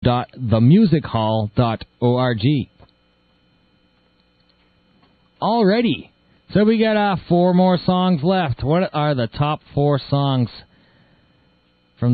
www.themusichall.org. Alrighty, so we got 4 more songs left. What are the top 4 songs from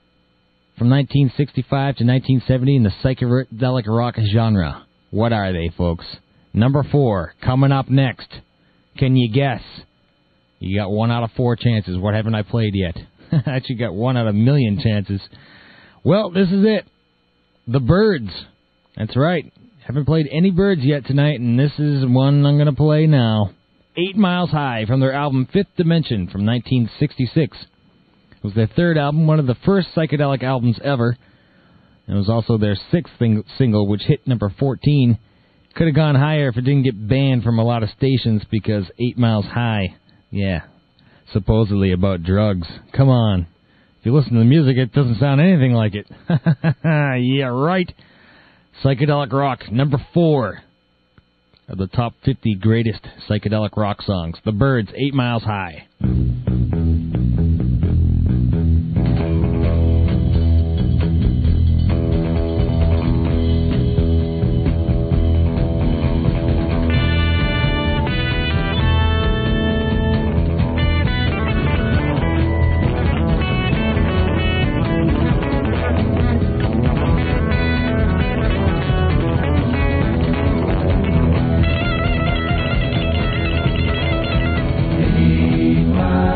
1965 to 1970 in the psychedelic rock genre? What are they, folks? Number 4, coming up next. Can you guess? You got 1 out of 4 chances. What haven't I played yet? I actually got 1 out of a million chances. Well, this is it. The Byrds. That's right. Haven't played any Byrds yet tonight, and this is one I'm going to play now. 8 Miles High from their album Fifth Dimension from 1966. It was their 3rd album, one of the first psychedelic albums ever. It was also their 6th single, which hit number 14. Could have gone higher if it didn't get banned from a lot of stations because 8 Miles High, yeah, supposedly about drugs. Come on. If you listen to the music, it doesn't sound anything like it. Yeah, right. Psychedelic rock, number 4 of the top 50 greatest psychedelic rock songs. The Byrds, 8 Miles High. My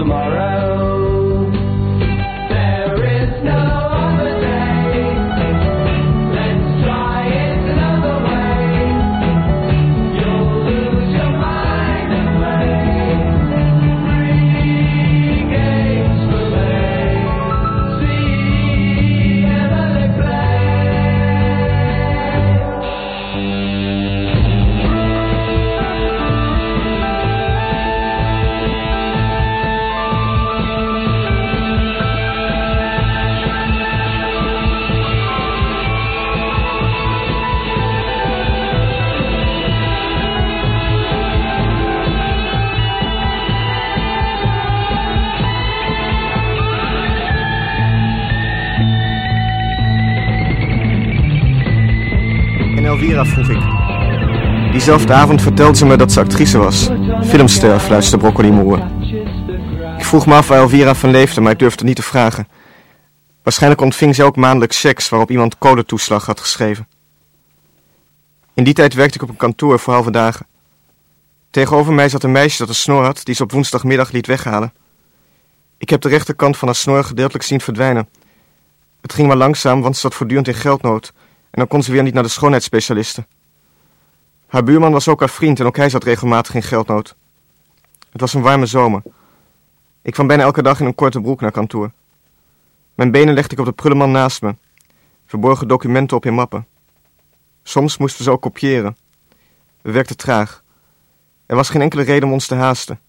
tomorrow. There is no other day. Let's try it another way. You'll lose your mind and play. Three games to play. See Emily play. En Elvira, vroeg ik. Diezelfde avond vertelde ze me dat ze actrice was. Filmster, fluisterde Broccoli moer. Ik vroeg me af waar Elvira van leefde, maar ik durfde het niet te vragen. Waarschijnlijk ontving ze ook maandelijks checks waarop iemand coletoeslag had geschreven. In die tijd werkte ik op een kantoor voor halve dagen. Tegenover mij zat een meisje dat een snor had die ze op woensdagmiddag liet weghalen. Ik heb de rechterkant van haar snor gedeeltelijk zien verdwijnen. Het ging maar langzaam, want ze zat voortdurend in geldnood en dan kon ze weer niet naar de schoonheidsspecialisten. Haar buurman was ook haar vriend en ook hij zat regelmatig in geldnood. Het was een warme zomer. Ik kwam bijna elke dag in een korte broek naar kantoor. Mijn benen legde ik op de prullenman naast me, verborgen documenten op in mappen. Soms moesten we ze ook kopiëren. We werkten traag. Er was geen enkele reden om ons te haasten.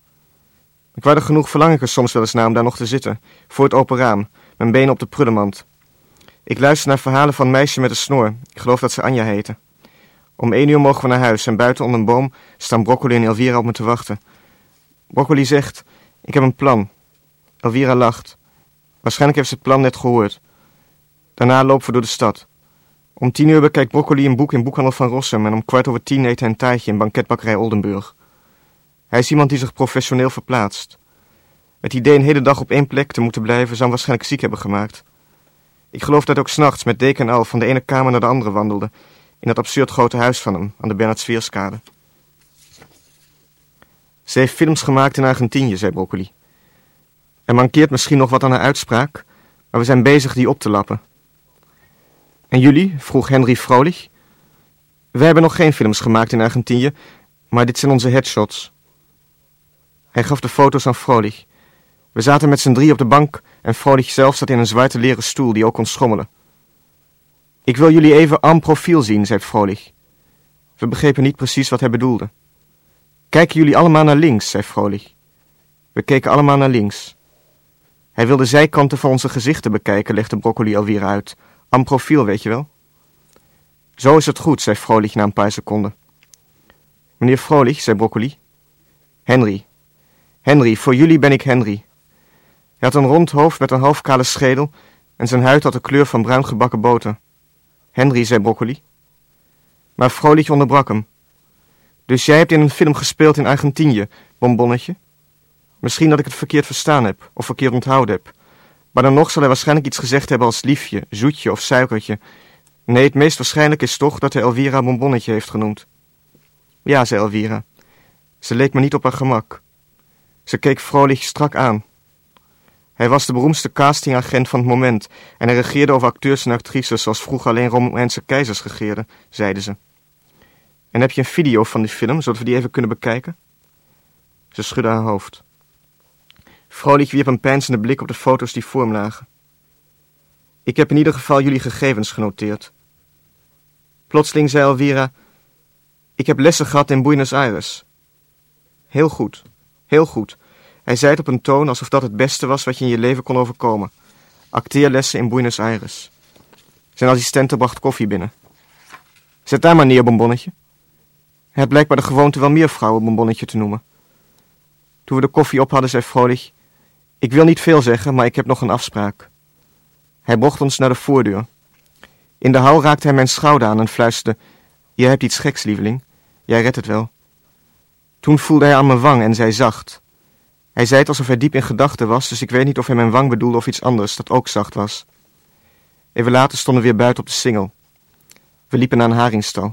Ik waarde genoeg verlang ik er soms wel eens naar om daar nog te zitten, voor het open raam, mijn benen op de prullenmand. Ik luister naar verhalen van een meisje met een snor. Ik geloof dat ze Anja heette. Om 1 uur mogen we naar huis en buiten onder een boom staan Broccoli en Elvira op me te wachten. Broccoli zegt, ik heb een plan. Elvira lacht. Waarschijnlijk heeft ze het plan net gehoord. Daarna lopen we door de stad. Om 10 uur bekijkt Broccoli een boek in boekhandel van Rossum en om 21:15 eet hij een taartje in banketbakkerij Oldenburg. Hij is iemand die zich professioneel verplaatst. Het idee een hele dag op één plek te moeten blijven zou hem waarschijnlijk ziek hebben gemaakt. Ik geloof dat hij ook 's nachts met deken en al van de ene kamer naar de andere wandelde, in dat absurd grote huis van hem, aan de Bernhard-Sveerskade. Ze heeft films gemaakt in Argentinië, zei Broccoli. Er mankeert misschien nog wat aan haar uitspraak, maar we zijn bezig die op te lappen. En jullie? Vroeg Henry vrolijk. Wij hebben nog geen films gemaakt in Argentinië, maar dit zijn onze headshots. Hij gaf de foto's aan Frolich. We zaten met z'n 3 op de bank en Frolich zelf zat in een zwarte leren stoel die ook kon schommelen. Ik wil jullie even en profiel zien, zei Frolich. We begrepen niet precies wat hij bedoelde. Kijken jullie allemaal naar links, zei Frolich. We keken allemaal naar links. Hij wilde zijkanten van onze gezichten bekijken, legde Broccoli alweer uit. En profiel, weet je wel. Zo is het goed, zei Frolich na een paar seconden. Meneer Frolich, zei Broccoli. Henry. Henry, voor jullie ben ik Henry. Hij had een rond hoofd met een halfkale schedel en zijn huid had de kleur van bruin gebakken boter. Henry, zei Broccoli. Maar Frolich onderbrak hem. Dus jij hebt in een film gespeeld in Argentinië, bonbonnetje? Misschien dat ik het verkeerd verstaan heb, of verkeerd onthouden heb. Maar dan nog zal hij waarschijnlijk iets gezegd hebben als liefje, zoetje of suikertje. Nee, het meest waarschijnlijk is toch dat hij Elvira bonbonnetje heeft genoemd. Ja, zei Elvira. Ze leek me niet op haar gemak. Ze keek Frolich strak aan. Hij was de beroemdste castingagent van het moment en hij regeerde over acteurs en actrices zoals vroeger alleen Romeinse keizers regeerden, zeiden ze. En heb je een video van die film, zodat we die even kunnen bekijken? Ze schudde haar hoofd. Frolich wierp een peinzende blik op de foto's die voor hem lagen. Ik heb in ieder geval jullie gegevens genoteerd. Plotseling zei Elvira, ik heb lessen gehad in Buenos Aires. Heel goed, heel goed. Hij zei het op een toon alsof dat het beste was wat je in je leven kon overkomen. Acteerlessen in Buenos Aires. Zijn assistente bracht koffie binnen. Zet daar maar neer, bonbonnetje. Hij had blijkbaar de gewoonte wel meer vrouwen bonbonnetje te noemen. Toen we de koffie op hadden, zei Frolich, ik wil niet veel zeggen, maar ik heb nog een afspraak. Hij bracht ons naar de voordeur. In de hal raakte hij mijn schouder aan en fluisterde, jij hebt iets geks, lieveling. Jij redt het wel. Toen voelde hij aan mijn wang en zei zacht. Hij zei het alsof hij diep in gedachten was, dus ik weet niet of hij mijn wang bedoelde of iets anders dat ook zacht was. Even later stonden we weer buiten op de singel. We liepen naar een haringstal.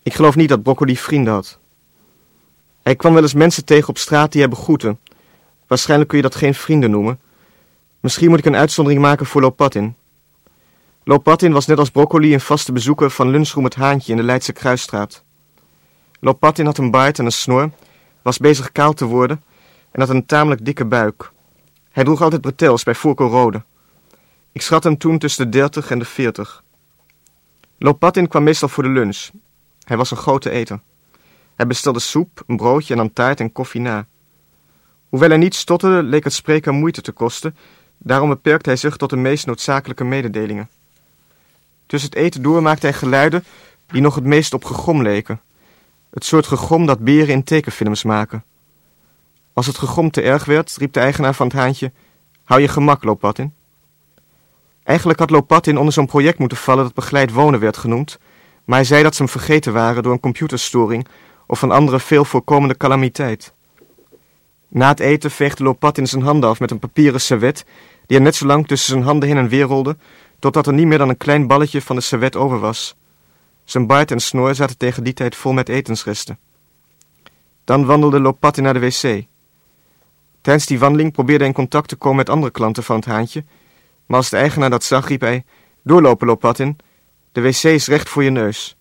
Ik geloof niet dat Broccoli vrienden had. Hij kwam wel eens mensen tegen op straat die hij begroette. Waarschijnlijk kun je dat geen vrienden noemen. Misschien moet ik een uitzondering maken voor Lopatin. Lopatin was net als Broccoli een vaste bezoeker van lunchroom Het Haantje in de Leidse Kruisstraat. Lopatin had een baard en een snor, was bezig kaal te worden en had een tamelijk dikke buik. Hij droeg altijd bretels bij voorkeur rode. Ik schat hem toen tussen de 30 en de 40. Lopatin kwam meestal voor de lunch. Hij was een grote eter. Hij bestelde soep, een broodje en dan taart en koffie na. Hoewel hij niet stotterde, leek het spreken moeite te kosten, daarom beperkte hij zich tot de meest noodzakelijke mededelingen. Tussen het eten door maakte hij geluiden die nog het meest op gegrom leken. Het soort gegrom dat beren in tekenfilms maken. Als het gegrom te erg werd, riep de eigenaar van het haantje: "Hou je gemak, Lopatin." Eigenlijk had Lopatin onder zo'n project moeten vallen dat begeleid wonen werd genoemd, maar hij zei dat ze hem vergeten waren door een computerstoring of een andere veel voorkomende calamiteit. Na het eten veegde Lopatin zijn handen af met een papieren servet die hij net zo lang tussen zijn handen heen en weer rolde, totdat er niet meer dan een klein balletje van de servet over was. Zijn baard en snor zaten tegen die tijd vol met etensresten. Dan wandelde Lopatin naar de wc. Tijdens die wandeling probeerde hij in contact te komen met andere klanten van het haantje, maar als de eigenaar dat zag, riep hij: "Doorlopen, Lopatin, de wc is recht voor je neus."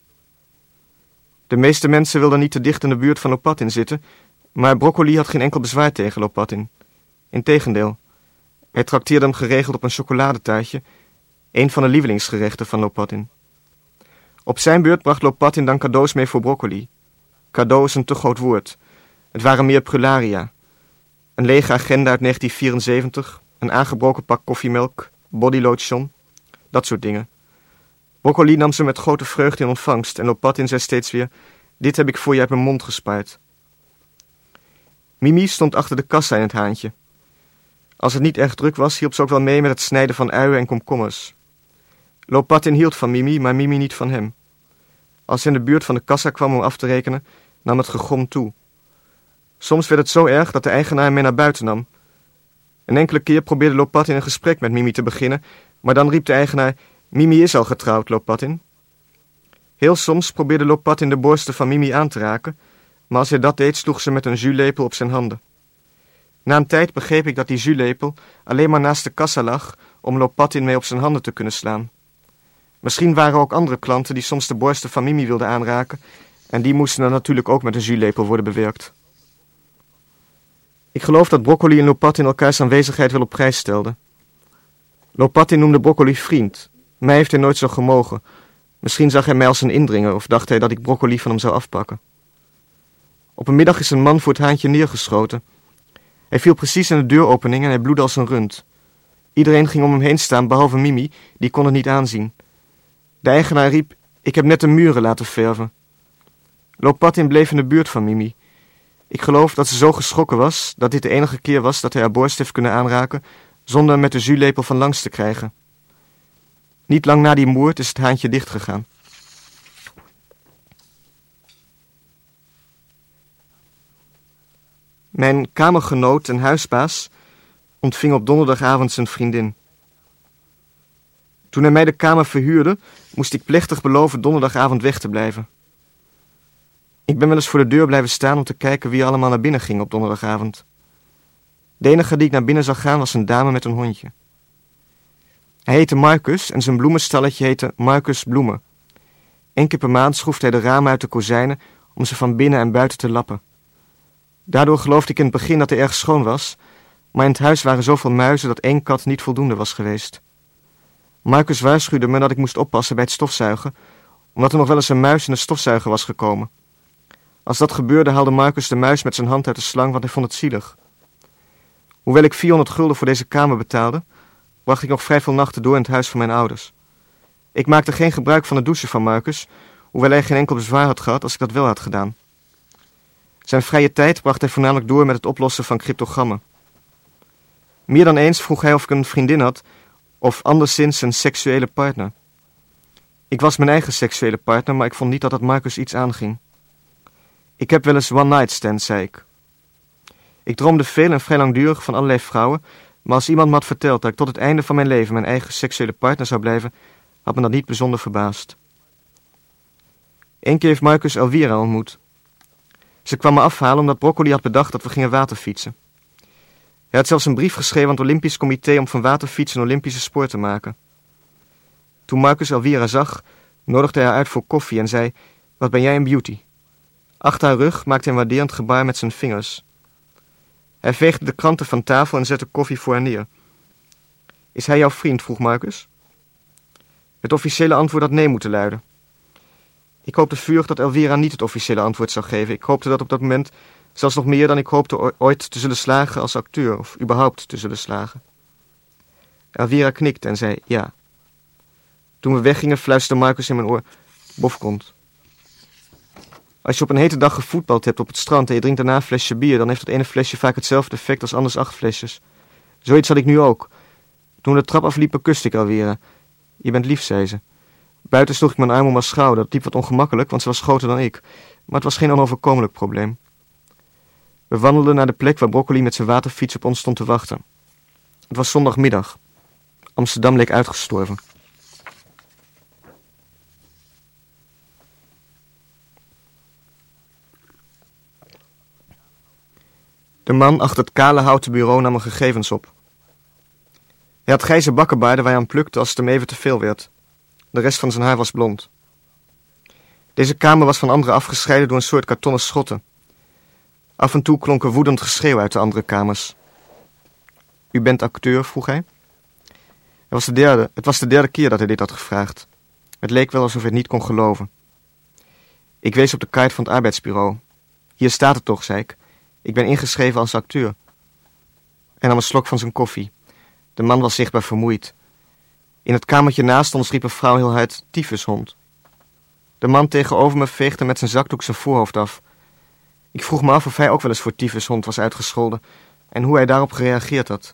De meeste mensen wilden niet te dicht in de buurt van Lopatin zitten, maar Broccoli had geen enkel bezwaar tegen Lopatin. Integendeel, hij trakteerde hem geregeld op een chocoladetaartje, een van de lievelingsgerechten van Lopatin. Op zijn beurt bracht Lopatin dan cadeaus mee voor Broccoli. Cadeau is een te groot woord. Het waren meer prularia. Een lege agenda uit 1974, een aangebroken pak koffiemelk, bodylotion, dat soort dingen. Broccoli nam ze met grote vreugde in ontvangst en Lopatin zei steeds weer: "Dit heb ik voor je uit mijn mond gespuit." Mimi stond achter de kassa in het haantje. Als het niet erg druk was, hielp ze ook wel mee met het snijden van uien en komkommers. Lopatin hield van Mimi, maar Mimi niet van hem. Als hij in de buurt van de kassa kwam om af te rekenen, nam het gegrom toe. Soms werd het zo erg dat de eigenaar hem mee naar buiten nam. Een enkele keer probeerde Lopatin een gesprek met Mimi te beginnen, maar dan riep de eigenaar: "Mimi is al getrouwd, Lopatin." Heel soms probeerde Lopatin de borsten van Mimi aan te raken, maar als hij dat deed, sloeg ze met een zuurlepel op zijn handen. Na een tijd begreep ik dat die zuurlepel alleen maar naast de kassa lag om Lopatin mee op zijn handen te kunnen slaan. Misschien waren er ook andere klanten die soms de borsten van Mimi wilden aanraken, en die moesten dan natuurlijk ook met een zuurlepel worden bewerkt. Ik geloof dat Broccoli en Lopatin elkaars aanwezigheid wel op prijs stelden. Lopatin noemde Broccoli vriend. Mij heeft hij nooit zo gemogen. Misschien zag hij mij als een indringer of dacht hij dat ik Broccoli van hem zou afpakken. Op een middag is een man voor het haantje neergeschoten. Hij viel precies in de deuropening en hij bloedde als een rund. Iedereen ging om hem heen staan, behalve Mimi, die kon het niet aanzien. De eigenaar riep: "Ik heb net de muren laten verven." Lopatin bleef in de buurt van Mimi. Ik geloof dat ze zo geschrokken was dat dit de enige keer was dat hij haar borst heeft kunnen aanraken zonder hem met de zuurlepel van langs te krijgen. Niet lang na die moord is het haantje dichtgegaan. Mijn kamergenoot en huisbaas ontving op donderdagavond zijn vriendin. Toen hij mij de kamer verhuurde, moest ik plechtig beloven donderdagavond weg te blijven. Ik ben wel eens voor de deur blijven staan om te kijken wie allemaal naar binnen ging op donderdagavond. De enige die ik naar binnen zag gaan was een dame met een hondje. Hij heette Marcus en zijn bloemenstalletje heette Marcus Bloemen. 1 keer per maand schroefde hij de ramen uit de kozijnen om ze van binnen en buiten te lappen. Daardoor geloofde ik in het begin dat hij erg schoon was, maar in het huis waren zoveel muizen dat 1 kat niet voldoende was geweest. Marcus waarschuwde me dat ik moest oppassen bij het stofzuigen, omdat er nog wel eens een muis in de stofzuiger was gekomen. Als dat gebeurde haalde Marcus de muis met zijn hand uit de slang, want hij vond het zielig. Hoewel ik 400 gulden voor deze kamer betaalde, bracht ik nog vrij veel nachten door in het huis van mijn ouders. Ik maakte geen gebruik van de douche van Marcus, hoewel hij geen enkel bezwaar had gehad als ik dat wel had gedaan. Zijn vrije tijd bracht hij voornamelijk door met het oplossen van cryptogrammen. Meer dan eens vroeg hij of ik een vriendin had, of anderszins een seksuele partner. Ik was mijn eigen seksuele partner, maar ik vond niet dat dat Marcus iets aanging. Ik heb wel eens one night stand, zei ik. Ik droomde veel en vrij langdurig van allerlei vrouwen, maar als iemand me had verteld dat ik tot het einde van mijn leven mijn eigen seksuele partner zou blijven, had me dat niet bijzonder verbaasd. Eén keer heeft Marcus Elvira ontmoet. Ze kwam me afhalen omdat Broccoli had bedacht dat we gingen waterfietsen. Hij had zelfs een brief geschreven aan het Olympisch Comité om van waterfietsen een Olympische sport te maken. Toen Marcus Elvira zag, nodigde hij haar uit voor koffie en zei: "Wat ben jij een beauty?" Achter haar rug maakte hij een waarderend gebaar met zijn vingers. Hij veegde de kranten van tafel en zette koffie voor haar neer. "Is hij jouw vriend?" vroeg Marcus. Het officiële antwoord had nee moeten luiden. Ik hoopte vurig dat Elvira niet het officiële antwoord zou geven. Ik hoopte dat op dat moment zelfs nog meer dan ik hoopte ooit te zullen slagen als acteur, of überhaupt te zullen slagen. Elvira knikte en zei ja. Toen we weggingen fluisterde Marcus in mijn oor: "Bofkont. Als je op een hete dag gevoetbald hebt op het strand en je drinkt daarna een flesje bier, dan heeft dat ene flesje vaak hetzelfde effect als anders 8 flesjes. Zoiets had ik nu ook. Toen we de trap afliepen kuste ik Elvira. Je bent lief, zei ze. Buiten sloeg ik mijn arm om haar schouder. Dat liep wat ongemakkelijk, want ze was groter dan ik. Maar het was geen onoverkomelijk probleem. We wandelden naar de plek waar Broccoli met zijn waterfiets op ons stond te wachten. Het was zondagmiddag. Amsterdam leek uitgestorven. De man achter het kale houten bureau nam mijn gegevens op. Hij had grijze bakkenbaarden waar hij aan plukte als het hem even te veel werd. De rest van zijn haar was blond. Deze kamer was van anderen afgescheiden door een soort kartonnen schotten. Af en toe klonk er woedend geschreeuw uit de andere kamers. "U bent acteur?" vroeg hij. Het was de derde keer dat hij dit had gevraagd. Het leek wel alsof hij het niet kon geloven. Ik wees op de kaart van het arbeidsbureau. "Hier staat het toch," zei ik. "Ik ben ingeschreven als acteur." Hij nam een slok van zijn koffie. De man was zichtbaar vermoeid. In het kamertje naast ons riep een vrouw heel hard: "Tyfushond." De man tegenover me veegde met zijn zakdoek zijn voorhoofd af. Ik vroeg me af of hij ook wel eens voor tyfushond was uitgescholden en hoe hij daarop gereageerd had.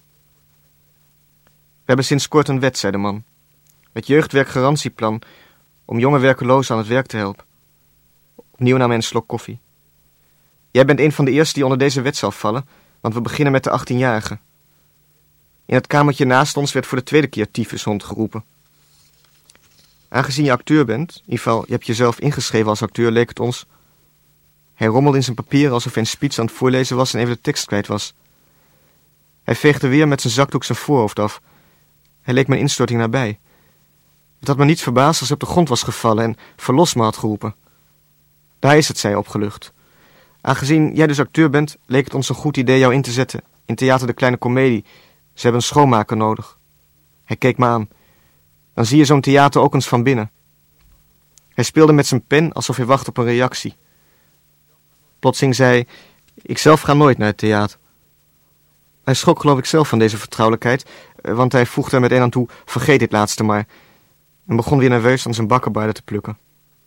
"We hebben sinds kort een wet," zei de man. "Het jeugdwerkgarantieplan om jonge werkelozen aan het werk te helpen." Opnieuw nam hij een slok koffie. "Jij bent een van de eersten die onder deze wet zal vallen, want we beginnen met de 18-jarigen. In het kamertje naast ons werd voor de tweede keer tyfushond geroepen. Aangezien je acteur bent, in ieder geval je hebt jezelf ingeschreven als acteur, leek het ons..." Hij rommelde in zijn papieren alsof hij een speech aan het voorlezen was en even de tekst kwijt was. Hij veegde weer met zijn zakdoek zijn voorhoofd af. Hij leek mijn instorting nabij. Het had me niets verbaasd als hij op de grond was gevallen en "verlos me" had geroepen. "Daar is het," zei hij opgelucht. "Aangezien jij dus acteur bent, leek het ons een goed idee jou in te zetten in Theater de Kleine Comedie. Ze hebben een schoonmaker nodig." Hij keek me aan. "Dan zie je zo'n theater ook eens van binnen." Hij speelde met zijn pen alsof hij wachtte op een reactie. Plotseling zei hij: "Ik zelf ga nooit naar het theater." Hij schrok geloof ik zelf van deze vertrouwelijkheid, want hij voegde er met een aan toe: "Vergeet dit laatste maar." En begon weer nerveus aan zijn bakkenbaarden te plukken.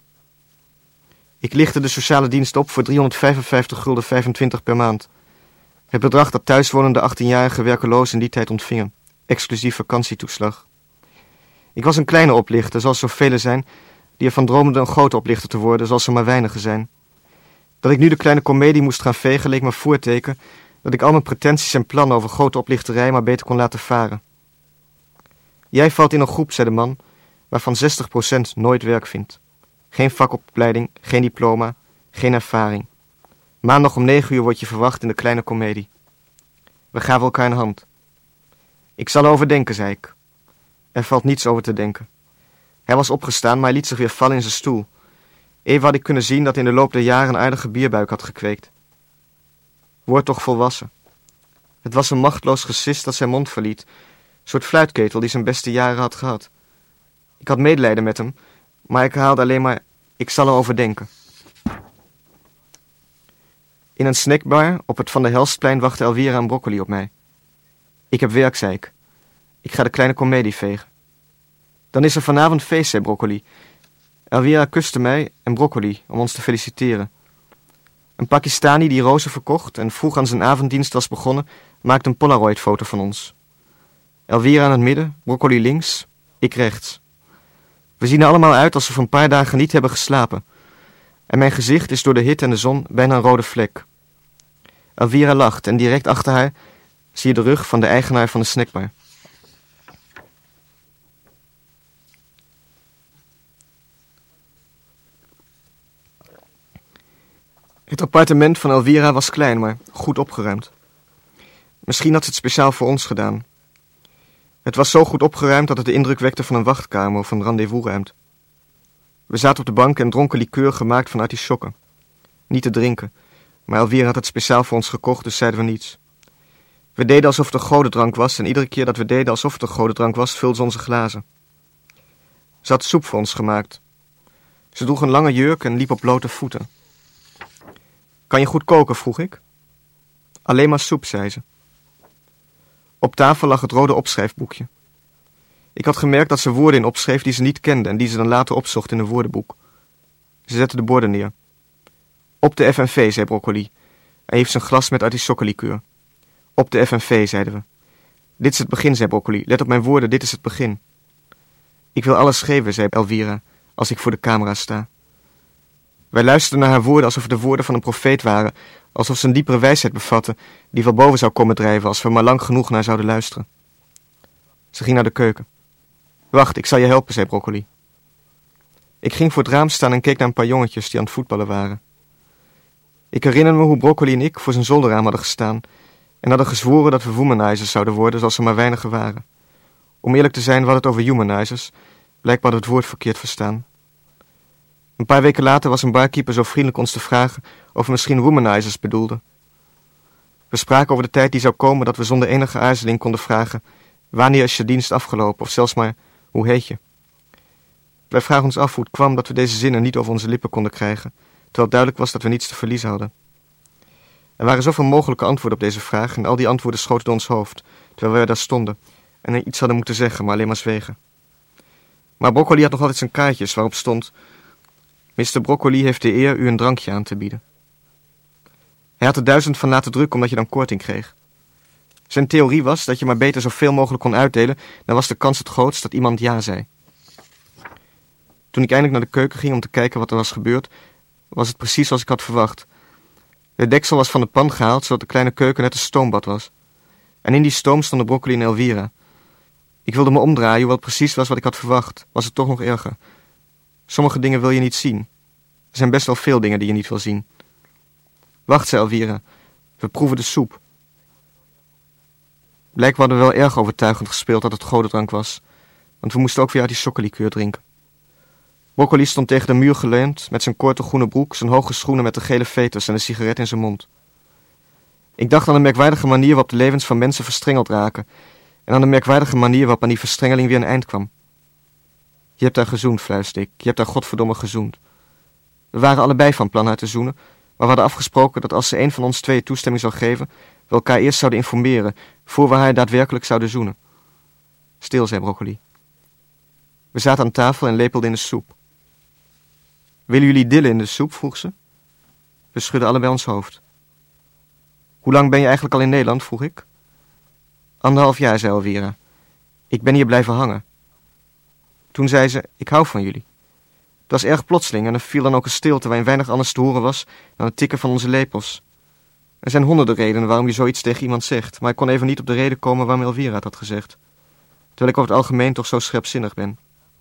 Ik lichtte de sociale dienst op voor 355,25 per maand. Het bedrag dat thuiswonende 18-jarige werkelozen in die tijd ontvingen, exclusief vakantietoeslag. Ik was een kleine oplichter, zoals zoveel zijn, die ervan droomden een grote oplichter te worden, zoals er maar weinigen zijn. Dat ik nu de Kleine Comedie moest gaan vegen, leek me voorteken dat ik al mijn pretenties en plannen over grote oplichterij maar beter kon laten varen. "Jij valt in een groep," zei de man, "waarvan 60% nooit werk vindt. Geen vakopleiding, geen diploma, geen ervaring. Maandag om 9 uur word je verwacht in de Kleine Comedie. We gaven elkaar een hand. Ik zal erover denken," zei ik. Er valt niets over te denken. Hij was opgestaan, maar hij liet zich weer vallen in zijn stoel. Even had ik kunnen zien dat hij in de loop der jaren een aardige bierbuik had gekweekt. "Word toch volwassen." Het was een machteloos gesis dat zijn mond verliet, een soort fluitketel die zijn beste jaren had gehad. Ik had medelijden met hem, maar ik herhaalde alleen maar: "Ik zal erover denken." In een snackbar op het Van der Helstplein wachtte Elvira en Broccoli op mij. "Ik heb werk," zei ik. "Ik ga de Kleine Comedie vegen." "Dan is er vanavond feest," zei Broccoli. Elvira kuste mij en Broccoli om ons te feliciteren. Een Pakistani die rozen verkocht en vroeg aan zijn avonddienst was begonnen, maakte een Polaroid-foto van ons. Elvira aan het midden, Broccoli links, ik rechts. We zien er allemaal uit alsof we een paar dagen niet hebben geslapen. En mijn gezicht is door de hitte en de zon bijna een rode vlek. Elvira lacht en direct achter haar zie je de rug van de eigenaar van de snackbar. Het appartement van Elvira was klein, maar goed opgeruimd. Misschien had ze het speciaal voor ons gedaan. Het was zo goed opgeruimd dat het de indruk wekte van een wachtkamer of een rendezvousruimte. We zaten op de bank en dronken likeur gemaakt van artisjokken. Niet te drinken, maar Elvira had het speciaal voor ons gekocht, dus zeiden we niets. We deden alsof het een godendrank was en iedere keer dat we deden alsof het een godendrank was, vulden ze onze glazen. Ze had soep voor ons gemaakt. Ze droeg een lange jurk en liep op blote voeten. Kan je goed koken, vroeg ik. Alleen maar soep, zei ze. Op tafel lag het rode opschrijfboekje. Ik had gemerkt dat ze woorden in opschreef die ze niet kende en die ze dan later opzocht in een woordenboek. Ze zette de borden neer. Op de FNV, zei Broccoli. Hij heeft zijn glas met artisjokkenlikeur. Op de FNV, zeiden we. Dit is het begin, zei Broccoli. Let op mijn woorden, dit is het begin. Ik wil alles geven, zei Elvira, als ik voor de camera sta. Wij luisterden naar haar woorden alsof het de woorden van een profeet waren, alsof ze een diepere wijsheid bevatten die van boven zou komen drijven als we maar lang genoeg naar zouden luisteren. Ze ging naar de keuken. Wacht, ik zal je helpen, zei Broccoli. Ik ging voor het raam staan en keek naar een paar jongetjes die aan het voetballen waren. Ik herinner me hoe Broccoli en ik voor zijn zolderraam hadden gestaan en hadden gezworen dat we womanizers zouden worden zoals er maar weinigen waren. Om eerlijk te zijn, we hadden het over humanizers. Blijkbaar hadden we het woord verkeerd verstaan. Een paar weken later was een barkeeper zo vriendelijk ons te vragen of we misschien womanizers bedoelden. We spraken over de tijd die zou komen dat we zonder enige aarzeling konden vragen: wanneer is je dienst afgelopen? Of zelfs maar: hoe heet je? Wij vragen ons af hoe het kwam dat we deze zinnen niet over onze lippen konden krijgen, terwijl het duidelijk was dat we niets te verliezen hadden. Er waren zoveel mogelijke antwoorden op deze vraag en al die antwoorden schoten door ons hoofd, terwijl wij daar stonden en er iets hadden moeten zeggen, maar alleen maar zwegen. Maar Broccoli had nog altijd zijn kaartjes waarop stond: Mr. Broccoli heeft de eer u een drankje aan te bieden. Hij had er 1000 van laten drukken omdat je dan korting kreeg. Zijn theorie was dat je maar beter zoveel mogelijk kon uitdelen, dan was de kans het grootst dat iemand ja zei. Toen ik eindelijk naar de keuken ging om te kijken wat er was gebeurd, was het precies zoals ik had verwacht. De deksel was van de pan gehaald, zodat de kleine keuken net een stoombad was. En in die stoom stonden Broccoli en Elvira. Ik wilde me omdraaien, hoewel het precies was wat ik had verwacht, was het toch nog erger. Sommige dingen wil je niet zien. Er zijn best wel veel dingen die je niet wil zien. Wacht, zei Elvira. We proeven de soep. Blijkbaar hadden we wel erg overtuigend gespeeld dat het godendrank was, want we moesten ook weer uit die sokkenlikeur drinken. Broccoli stond tegen de muur geleund, met zijn korte groene broek, zijn hoge schoenen met de gele veters en een sigaret in zijn mond. Ik dacht aan de merkwaardige manier waarop de levens van mensen verstrengeld raken, en aan de merkwaardige manier waarop aan die verstrengeling weer een eind kwam. Je hebt haar gezoend, fluisterde ik. Je hebt haar godverdomme gezoend. We waren allebei van plan haar te zoenen, maar we hadden afgesproken dat als ze een van ons tweeën toestemming zou geven, we elkaar eerst zouden informeren, voor we haar daadwerkelijk zouden zoenen. Stil, zei Broccoli. We zaten aan tafel en lepelden in de soep. Willen jullie dillen in de soep? Vroeg ze. We schudden allebei ons hoofd. Hoe lang ben je eigenlijk al in Nederland? Vroeg ik. 1,5 jaar, zei Elvira. Ik ben hier blijven hangen. Toen zei ze: ik hou van jullie. Het was erg plotseling en er viel dan ook een stilte waarin weinig anders te horen was dan het tikken van onze lepels. Er zijn honderden redenen waarom je zoiets tegen iemand zegt, maar ik kon even niet op de reden komen waarom Elvira het had gezegd. Terwijl ik over het algemeen toch zo scherpzinnig ben.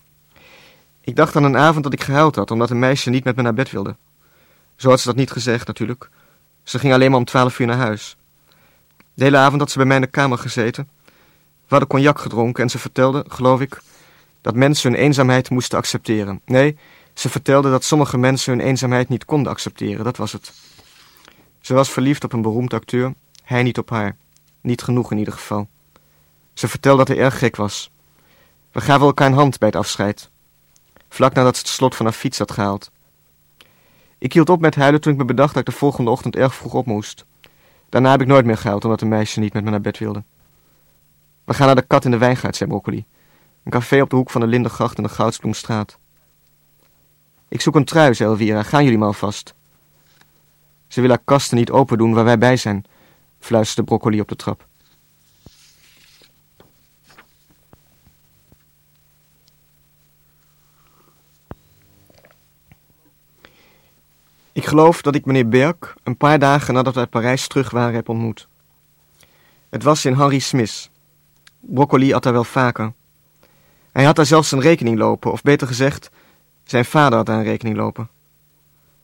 Ik dacht aan een avond dat ik gehuild had omdat een meisje niet met me naar bed wilde. Zo had ze dat niet gezegd natuurlijk. Ze ging alleen maar om 12 uur naar huis. De hele avond had ze bij mij in de kamer gezeten. We hadden cognac gedronken en ze vertelde, geloof ik, dat mensen hun eenzaamheid moesten accepteren. Nee, ze vertelde dat sommige mensen hun eenzaamheid niet konden accepteren, dat was het. Ze was verliefd op een beroemd acteur, hij niet op haar. Niet genoeg in ieder geval. Ze vertelde dat hij erg gek was. We gaven elkaar een hand bij het afscheid. Vlak nadat ze het slot van haar fiets had gehaald. Ik hield op met huilen toen ik me bedacht dat ik de volgende ochtend erg vroeg op moest. Daarna heb ik nooit meer gehuild omdat een meisje niet met me naar bed wilde. We gaan naar de Kat in de Wijngaard, zei Broccoli. Een café op de hoek van de Lindengracht en de Goudsbloemstraat. Ik zoek een trui, zei Elvira. Gaan jullie maar alvast. Ze wil haar kasten niet open doen waar wij bij zijn, fluisterde Broccoli op de trap. Ik geloof dat ik meneer Berk een paar dagen nadat we uit Parijs terug waren heb ontmoet. Het was in Henry Smith. Broccoli at daar wel vaker. Hij had daar zelfs een rekening lopen, of beter gezegd, zijn vader had daar een rekening lopen.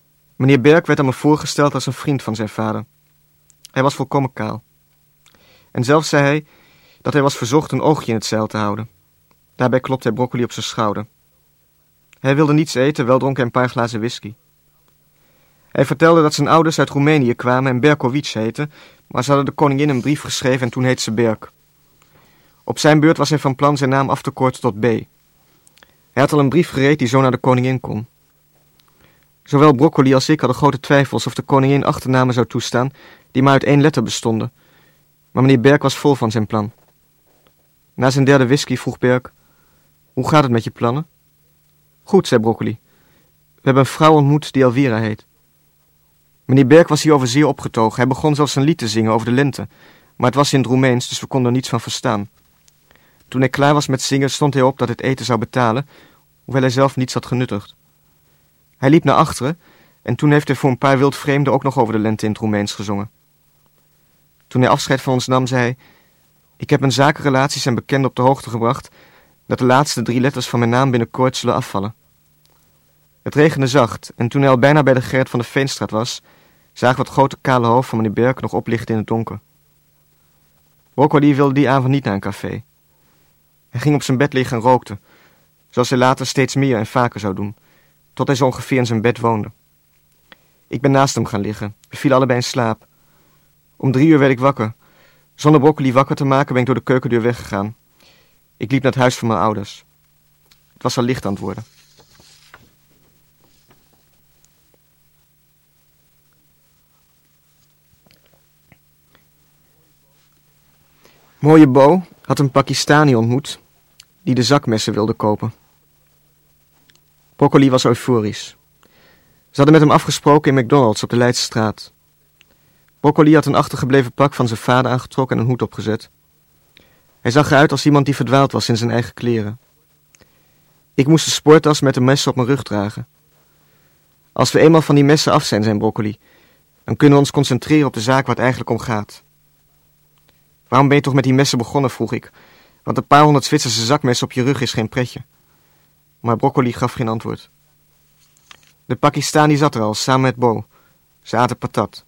Meneer Berg werd aan me voorgesteld als een vriend van zijn vader. Hij was volkomen kaal. En zelf zei hij dat hij was verzocht een oogje in het zeil te houden. Daarbij klopte hij Broccoli op zijn schouder. Hij wilde niets eten, wel dronk hij een paar glazen whisky. Hij vertelde dat zijn ouders uit Roemenië kwamen en Berkovic heten, maar ze hadden de koningin een brief geschreven en toen heette ze Berk. Op zijn beurt was hij van plan zijn naam af te korten tot B. Hij had al een brief gereed die zo naar de koningin kon. Zowel Broccoli als ik hadden grote twijfels of de koningin achternamen zou toestaan die maar uit 1 letter bestonden. Maar meneer Berk was vol van zijn plan. Na zijn 3e whisky vroeg Berk: hoe gaat het met je plannen? Goed, zei Broccoli. We hebben een vrouw ontmoet die Elvira heet. Meneer Berk was hierover zeer opgetogen. Hij begon zelfs een lied te zingen over de lente. Maar het was in het Roemeens, dus we konden er niets van verstaan. Toen hij klaar was met zingen, stond hij op dat het eten zou betalen, hoewel hij zelf niets had genuttigd. Hij liep naar achteren en toen heeft hij voor een paar wildvreemden ook nog over de lente in het Roemeens gezongen. Toen hij afscheid van ons nam, zei hij: ik heb mijn zakenrelaties en bekenden op de hoogte gebracht dat de laatste 3 letters van mijn naam binnenkort zullen afvallen. Het regende zacht en toen hij al bijna bij de Gerrit van de Veenstraat was, zagen we het grote kale hoofd van meneer Berk nog oplichten in het donker. Broccoli wilde die avond niet naar een café. Hij ging op zijn bed liggen en rookte, zoals hij later steeds meer en vaker zou doen, tot hij zo ongeveer in zijn bed woonde. Ik ben naast hem gaan liggen. We vielen allebei in slaap. Om 3 uur werd ik wakker. Zonder Broccoli wakker te maken ben ik door de keukendeur weggegaan. Ik liep naar het huis van mijn ouders. Het was al licht aan het worden. Mooie Bo had een Pakistani ontmoet die de zakmessen wilde kopen. Broccoli was euforisch. Ze hadden met hem afgesproken in McDonald's op de Leidsestraat. Broccoli had een achtergebleven pak van zijn vader aangetrokken en een hoed opgezet. Hij zag eruit als iemand die verdwaald was in zijn eigen kleren. Ik moest de spoortas met de messen op mijn rug dragen. Als we eenmaal van die messen af zijn, zei Broccoli, dan kunnen we ons concentreren op de zaak waar het eigenlijk om gaat. Waarom ben je toch met die messen begonnen, vroeg ik, want een paar 100 Zwitserse zakmessen op je rug is geen pretje. Maar Broccoli gaf geen antwoord. De Pakistani zat er al, samen met Bo. Ze aten patat.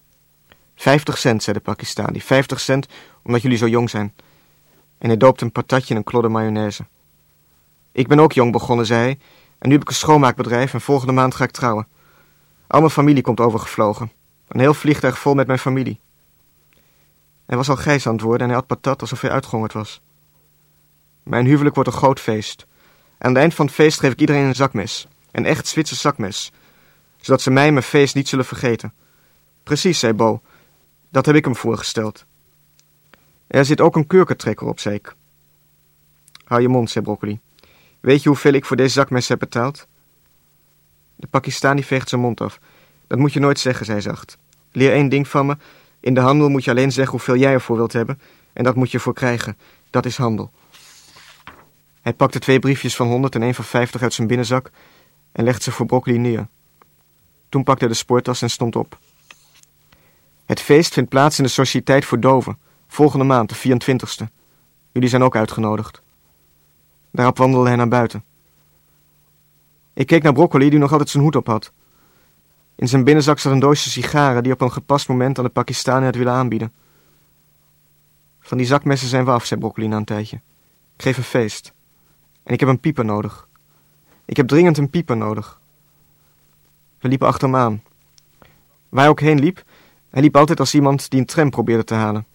50 cent, zei de Pakistani. 50 cent, omdat jullie zo jong zijn. En hij doopte een patatje in een klodder mayonaise. Ik ben ook jong begonnen, zei hij. En nu heb ik een schoonmaakbedrijf en volgende maand ga ik trouwen. Al mijn familie komt overgevlogen. Een heel vliegtuig vol met mijn familie. Hij was al grijs aan het worden en hij at patat alsof hij uitgehongerd was. Mijn huwelijk wordt een groot feest. Aan het eind van het feest geef ik iedereen een zakmes. Een echt Zwitsers zakmes. Zodat ze mij en mijn feest niet zullen vergeten. Precies, zei Bo. Dat heb ik hem voorgesteld. Er zit ook een kurkentrekker op, zei ik. Hou je mond, zei Broccoli. Weet je hoeveel ik voor deze zakmes heb betaald? De Pakistani veegt zijn mond af. Dat moet je nooit zeggen, zei zacht. Leer 1 ding van me. In de handel moet je alleen zeggen hoeveel jij ervoor wilt hebben. En dat moet je voor krijgen. Dat is handel. Hij pakte 2 briefjes van 100 en 1 van 50 uit zijn binnenzak en legde ze voor Broccoli neer. Toen pakte hij de spoortas en stond op. Het feest vindt plaats in de Sociëteit voor Doven, volgende maand, de 24e. Jullie zijn ook uitgenodigd. Daarop wandelde hij naar buiten. Ik keek naar Broccoli, die nog altijd zijn hoed op had. In zijn binnenzak zat een doosje sigaren die op een gepast moment aan de Pakistani had willen aanbieden. Van die zakmessen zijn we af, zei Broccoli na een tijdje. Ik geef een feest. En ik heb een pieper nodig. Ik heb dringend een pieper nodig. We liepen achter hem aan. Waar hij ook heen liep, hij liep altijd als iemand die een tram probeerde te halen.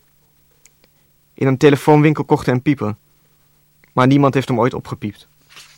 In een telefoonwinkel kocht hij een pieper. Maar niemand heeft hem ooit opgepiept.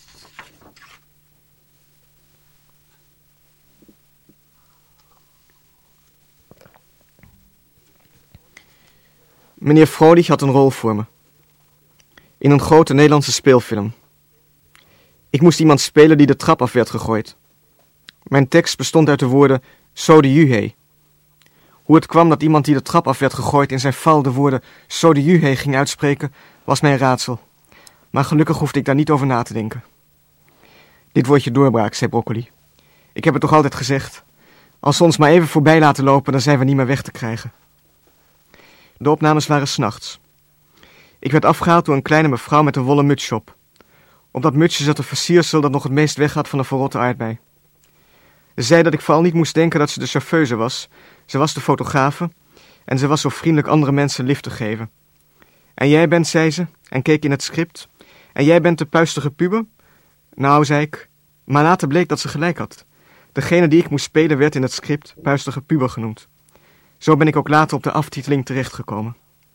Meneer Frolich had een rol voor me. In een grote Nederlandse speelfilm. Ik moest iemand spelen die de trap af werd gegooid. Mijn tekst bestond uit de woorden "So de juhe". Hoe het kwam dat iemand die de trap af werd gegooid in zijn val de woorden "So de juhe" ging uitspreken, was mijn raadsel. Maar gelukkig hoefde ik daar niet over na te denken. Dit woordje doorbraak, zei Broccoli. Ik heb het toch altijd gezegd. Als ze ons maar even voorbij laten lopen, dan zijn we niet meer weg te krijgen. De opnames waren 's nachts. Ik werd afgehaald door een kleine mevrouw met een wollen mutsje op. Op dat mutsje zat een versiersel dat nog het meest weg had van een verrotte aardbei. Ze zei dat ik vooral niet moest denken dat ze de chauffeuse was. Ze was de fotografe en ze was zo vriendelijk andere mensen lift te geven. En jij bent, zei ze, en keek in het script. En jij bent de puistige puber? Nou, zei ik, maar later bleek dat ze gelijk had. Degene die ik moest spelen werd in het script puistige puber genoemd. Zo ben ik ook later op de aftiteling terechtgekomen.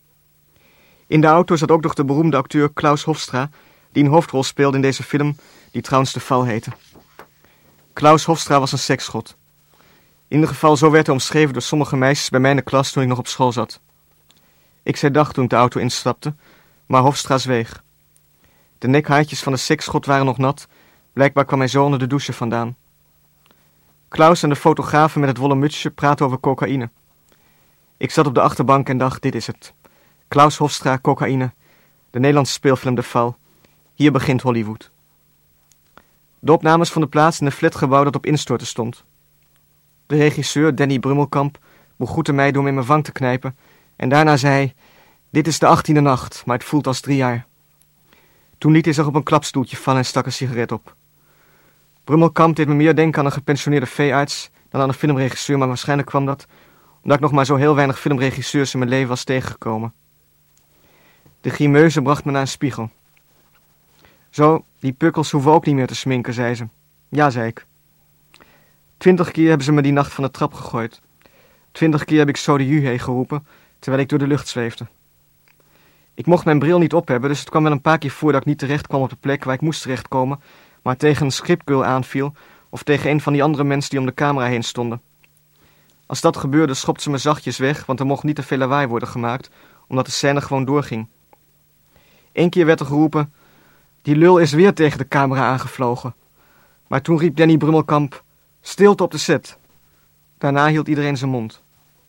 In de auto zat ook nog de beroemde acteur Klaus Hofstra, die een hoofdrol speelde in deze film, die trouwens De Val heette. Klaus Hofstra was een seksgod. In ieder geval zo werd hij omschreven door sommige meisjes bij mij in de klas toen ik nog op school zat. Ik zei dag toen ik de auto instapte, maar Hofstra zweeg. De nekhaartjes van de seksgod waren nog nat, blijkbaar kwam hij zo onder de douche vandaan. Klaus en de fotografen met het wollen mutsje praten over cocaïne. Ik zat op de achterbank en dacht, dit is het. Klaus Hofstra, cocaïne. De Nederlandse speelfilm De Val. Hier begint Hollywood. De opnames vonden plaats in een flatgebouw dat op instorten stond. De regisseur, Danny Brummelkamp, begroette mij door me in mijn wang te knijpen en daarna zei hij, dit is de 18e nacht, maar het voelt als 3 jaar. Toen liet hij zich op een klapstoeltje vallen en stak een sigaret op. Brummelkamp deed me meer denken aan een gepensioneerde veearts dan aan een filmregisseur, maar waarschijnlijk kwam dat omdat ik nog maar zo heel weinig filmregisseurs in mijn leven was tegengekomen. De grimeuse bracht me naar een spiegel. Zo, die pukkels hoeven ook niet meer te sminken, zei ze. Ja, zei ik. 20 keer hebben ze me die nacht van de trap gegooid. 20 keer heb ik zo de juhe geroepen, terwijl ik door de lucht zweefde. Ik mocht mijn bril niet op hebben, dus het kwam wel een paar keer voor dat ik niet terecht kwam op de plek waar ik moest terechtkomen, maar tegen een scriptgirl aanviel of tegen een van die andere mensen die om de camera heen stonden. Als dat gebeurde, schopte ze me zachtjes weg, want er mocht niet te veel lawaai worden gemaakt, omdat de scène gewoon doorging. 1 keer werd er geroepen, die lul is weer tegen de camera aangevlogen. Maar toen riep Danny Brummelkamp, stilte op de set. Daarna hield iedereen zijn mond.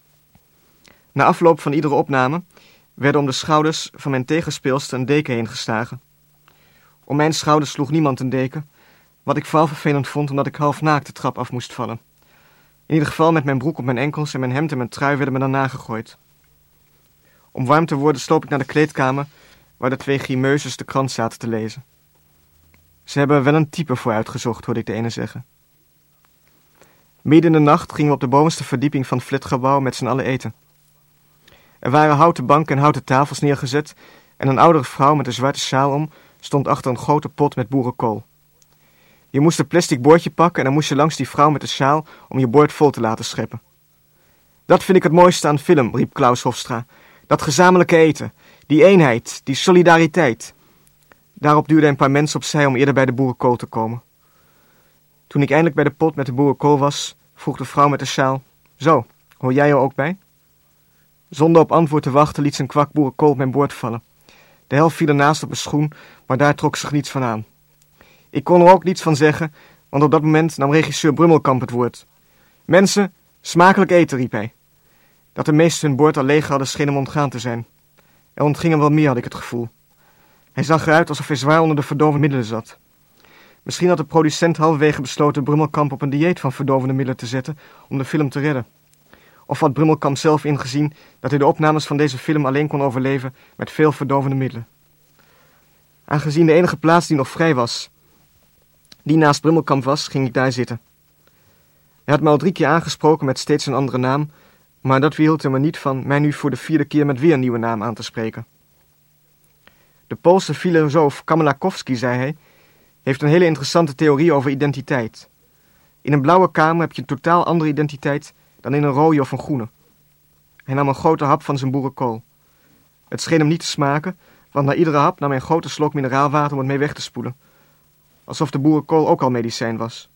Na afloop van iedere opname werden om de schouders van mijn tegenspeelster een deken heen geslagen. Om mijn schouders sloeg niemand een deken, wat ik vooral vervelend vond omdat ik half naakt de trap af moest vallen. In ieder geval met mijn broek op mijn enkels en mijn hemd en mijn trui werden me daarna gegooid. Om warm te worden sloop ik naar de kleedkamer waar de 2 grimeuses de krant zaten te lezen. Ze hebben er wel een type voor uitgezocht, hoorde ik de ene zeggen. Midden in de nacht gingen we op de bovenste verdieping van het flatgebouw met z'n allen eten. Er waren houten banken en houten tafels neergezet en een oudere vrouw met een zwarte sjaal om stond achter een grote pot met boerenkool. Je moest een plastic bordje pakken en dan moest je langs die vrouw met de sjaal om je bord vol te laten scheppen. Dat vind ik het mooiste aan film, riep Klaus Hofstra. Dat gezamenlijke eten, die eenheid, die solidariteit. Daarop duwden een paar mensen opzij om eerder bij de boerenkool te komen. Toen ik eindelijk bij de pot met de boerenkool was, vroeg de vrouw met de sjaal, zo, hoor jij er ook bij? Zonder op antwoord te wachten liet ze een kwak boerenkool op mijn bord vallen. De helft viel ernaast op mijn schoen, maar daar trok zich niets van aan. Ik kon er ook niets van zeggen, want op dat moment nam regisseur Brummelkamp het woord. Mensen, smakelijk eten, riep hij. Dat de meesten hun bord al leeg hadden scheen hem ontgaan te zijn. Er ontging hem wel meer, had ik het gevoel. Hij zag eruit alsof hij zwaar onder de verdovende middelen zat. Misschien had de producent halverwege besloten Brummelkamp op een dieet van verdovende middelen te zetten om de film te redden. Of had Brummelkamp zelf ingezien dat hij de opnames van deze film alleen kon overleven met veel verdovende middelen. Aangezien de enige plaats die nog vrij was, die naast Brummelkamp was, ging ik daar zitten. Hij had me al 3 keer aangesproken met steeds een andere naam, maar dat weerhield er me niet van mij nu voor de 4e keer met weer een nieuwe naam aan te spreken. De Poolse filosoof Kamalakowski, zei hij, heeft een hele interessante theorie over identiteit. In een blauwe kamer heb je een totaal andere identiteit dan in een rode of een groene. Hij nam een grote hap van zijn boerenkool. Het scheen hem niet te smaken, want na iedere hap nam hij een grote slok mineraalwater om het mee weg te spoelen. Alsof de boerenkool ook al medicijn was.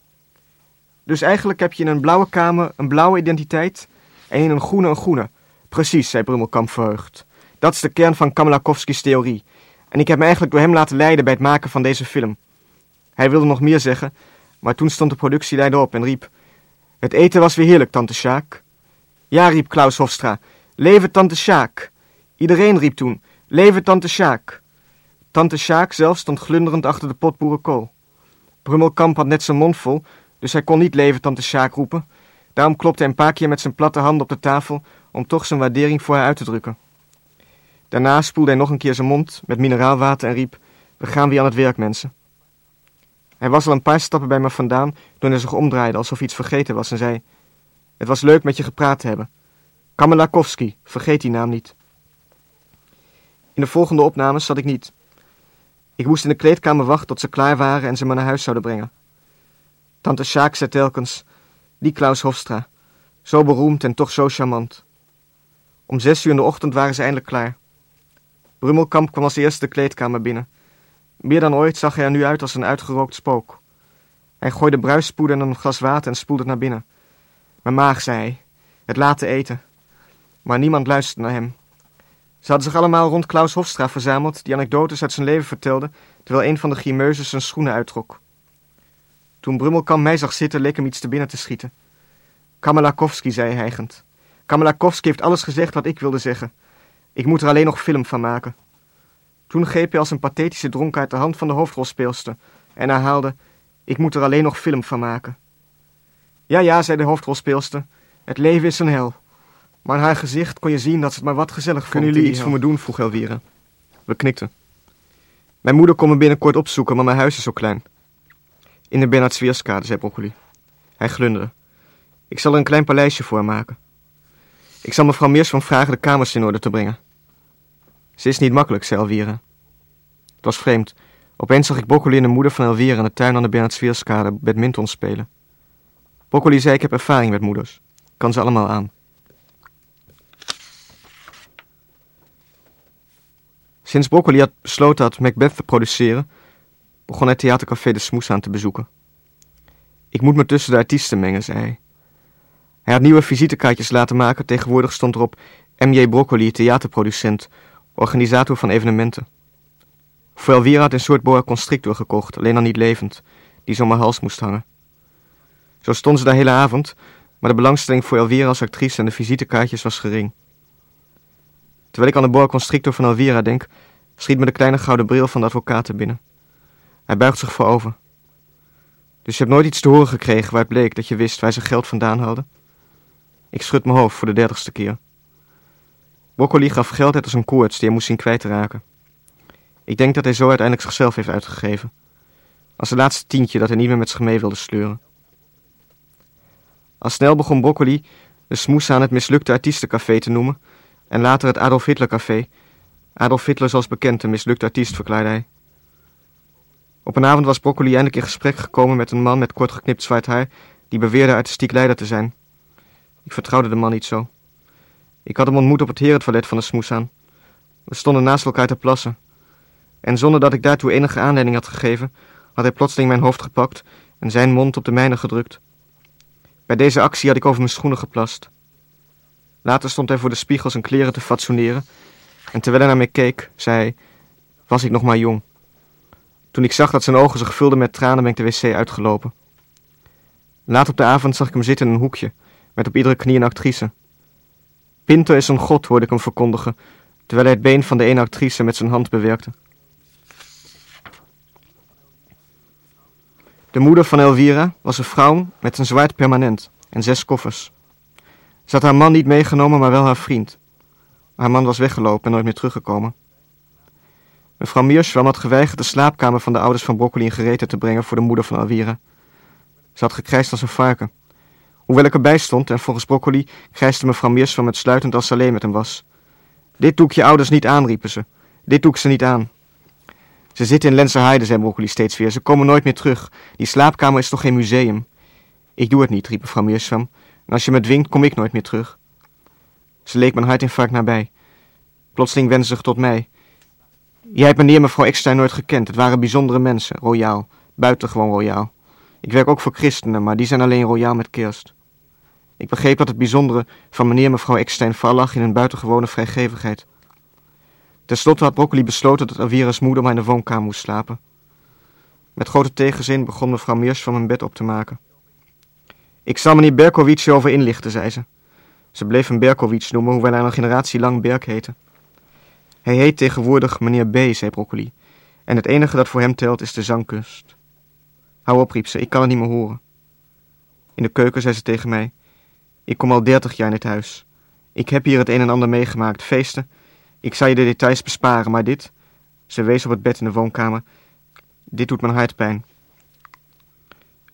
Dus eigenlijk heb je in een blauwe kamer een blauwe identiteit en in een groene. Precies, zei Brummelkamp verheugd. Dat is de kern van Kamalakowski's theorie. En ik heb me eigenlijk door hem laten leiden bij het maken van deze film. Hij wilde nog meer zeggen, maar toen stond de productieleider op en riep, het eten was weer heerlijk, tante Sjaak. Ja, riep Klaus Hofstra, leven tante Sjaak. Iedereen riep toen, leven tante Sjaak. Tante Sjaak zelf stond glunderend achter de pot boerenkool. Brummelkamp had net zijn mond vol, dus hij kon niet leven tante Sjaak roepen. Daarom klopte hij een paar keer met zijn platte handen op de tafel om toch zijn waardering voor haar uit te drukken. Daarna spoelde hij nog een keer zijn mond met mineraalwater en riep, we gaan weer aan het werk, mensen. Hij was al een paar stappen bij me vandaan toen hij zich omdraaide alsof hij iets vergeten was en zei: "Het was leuk met je gepraat te hebben. Kamelakowski, vergeet die naam niet." In de volgende opnames zat ik niet. Ik moest in de kleedkamer wachten tot ze klaar waren en ze me naar huis zouden brengen. Tante Sjaak zei telkens: "Die Klaus Hofstra, zo beroemd en toch zo charmant." Om 6 uur in de ochtend waren ze eindelijk klaar. Brummelkamp kwam als eerste de kleedkamer binnen. Meer dan ooit zag hij er nu uit als een uitgerookt spook. Hij gooide bruisspoeder in een glas water en spoelde het naar binnen. "Mijn maag," zei hij, "het laten eten." Maar niemand luisterde naar hem. Ze hadden zich allemaal rond Klaus Hofstra verzameld, die anekdotes uit zijn leven vertelde, terwijl een van de grimeuses zijn schoenen uittrok. Toen Brummelkamp mij zag zitten, leek hem iets te binnen te schieten. "Kamelakowski," zei hij hijgend. "Kamelakowski heeft alles gezegd wat ik wilde zeggen. Ik moet er alleen nog film van maken." Toen greep hij als een pathetische dronkaard de hand van de hoofdrolspeelster en herhaalde: "Ik moet er alleen nog film van maken." "Ja, ja," zei de hoofdrolspeelster, "het leven is een hel." Maar aan haar gezicht kon je zien dat ze het maar wat gezellig vond. "Kunnen jullie iets voor me doen?" vroeg Elvira. We knikten. "Mijn moeder komt me binnenkort opzoeken, maar mijn huis is zo klein." "In de Bernhard-Zwierskade," zei Broccoli. Hij glunderde. "Ik zal er een klein paleisje voor maken. Ik zal mevrouw Meersman vragen de kamers in orde te brengen." "Ze is niet makkelijk," zei Elvira. Het was vreemd. Opeens zag ik Broccoli en de moeder van Elvira in de tuin aan de Bernhard-Zwierskade badminton spelen. Broccoli zei: "Ik heb ervaring met moeders. Kan ze allemaal aan." Sinds Broccoli had besloten had Macbeth te produceren, begon hij theatercafé De Smoes aan te bezoeken. "Ik moet me tussen de artiesten mengen," zei hij. Hij had nieuwe visitekaartjes laten maken, tegenwoordig stond erop M.J. Broccoli, theaterproducent, organisator van evenementen. Voor Elvira had een soort boa constrictor gekocht, alleen dan niet levend, die zo om haar hals moest hangen. Zo stond ze de hele avond, maar de belangstelling voor Elvira als actrice en de visitekaartjes was gering. Terwijl ik aan de boa constrictor van Elvira denk, schiet me de kleine gouden bril van de advocaat er binnen. Hij buigt zich voorover. "Dus je hebt nooit iets te horen gekregen waaruit bleek dat je wist waar ze geld vandaan hadden?" Ik schud mijn hoofd voor de 30ste keer. Broccoli gaf geld uit als een koorts die hij moest zien kwijt te raken. Ik denk dat hij zo uiteindelijk zichzelf heeft uitgegeven. Als het laatste tientje dat hij niet meer met zich mee wilde sleuren. Al snel begon Broccoli De Smoes aan het mislukte artiestencafé te noemen en later het Adolf Hitler café. Adolf Hitler zoals bekend een mislukte artiest, verklaarde hij. Op een avond was Broccoli eindelijk in gesprek gekomen met een man met kort geknipt zwart haar die beweerde artistiek leider te zijn. Ik vertrouwde de man niet zo. Ik had hem ontmoet op het herentoilet van De Smoes aan. We stonden naast elkaar te plassen. En zonder dat ik daartoe enige aanleiding had gegeven, had hij plotseling mijn hoofd gepakt en zijn mond op de mijne gedrukt. Bij deze actie had ik over mijn schoenen geplast. Later stond hij voor de spiegel zijn kleren te fatsoeneren en terwijl hij naar mij keek, zei hij: "Was ik nog maar jong." Toen ik zag dat zijn ogen zich vulden met tranen, ben ik de wc uitgelopen. Laat op de avond zag ik hem zitten in een hoekje, met op iedere knie een actrice. "Pinter is een god," hoorde ik hem verkondigen, terwijl hij het been van de ene actrice met zijn hand bewerkte. De moeder van Elvira was een vrouw met een zwart permanent en 6 koffers. Ze had haar man niet meegenomen, maar wel haar vriend. Haar man was weggelopen en nooit meer teruggekomen. Mevrouw Meersman had geweigerd de slaapkamer van de ouders van Broccoli in gereedheid te brengen voor de moeder van Elvira. Ze had gekrijsd als een varken. Hoewel ik erbij stond en volgens Broccoli krijste mevrouw Meersman met sluitend als ze alleen met hem was. "Dit doe ik je ouders niet aan," riepen ze. "Dit doe ik ze niet aan." "Ze zitten in Lenzerheide," zei Broccoli steeds weer. "Ze komen nooit meer terug. Die slaapkamer is toch geen museum?" "Ik doe het niet," riep mevrouw Meersman. "En als je me dwingt, kom ik nooit meer terug." Ze leek mijn hartinfarct nabij. Plotseling wendde ze zich tot mij. "Jij hebt meneer en mevrouw Eckstein nooit gekend. Het waren bijzondere mensen, royaal, buitengewoon royaal. Ik werk ook voor christenen, maar die zijn alleen royaal met kerst." Ik begreep dat het bijzondere van meneer en mevrouw Eckstein vooral lag in hun buitengewone vrijgevigheid. Ten slotte had Broccoli besloten dat Elvira's moeder maar in de woonkamer moest slapen. Met grote tegenzin begon mevrouw Meers van mijn bed op te maken. "Ik zal meneer Berkowitz over inlichten," zei ze. Ze bleef hem Berkowitz noemen, hoewel hij al een generatie lang Berk heette. "Hij heet tegenwoordig meneer B," zei Broccoli. "En het enige dat voor hem telt is de zangkunst." "Hou op," riep ze, "ik kan het niet meer horen." In de keuken zei ze tegen mij: "Ik kom al 30 jaar in dit huis. Ik heb hier het een en ander meegemaakt, feesten. Ik zal je de details besparen, maar dit..." Ze wees op het bed in de woonkamer. "Dit doet mijn hart pijn."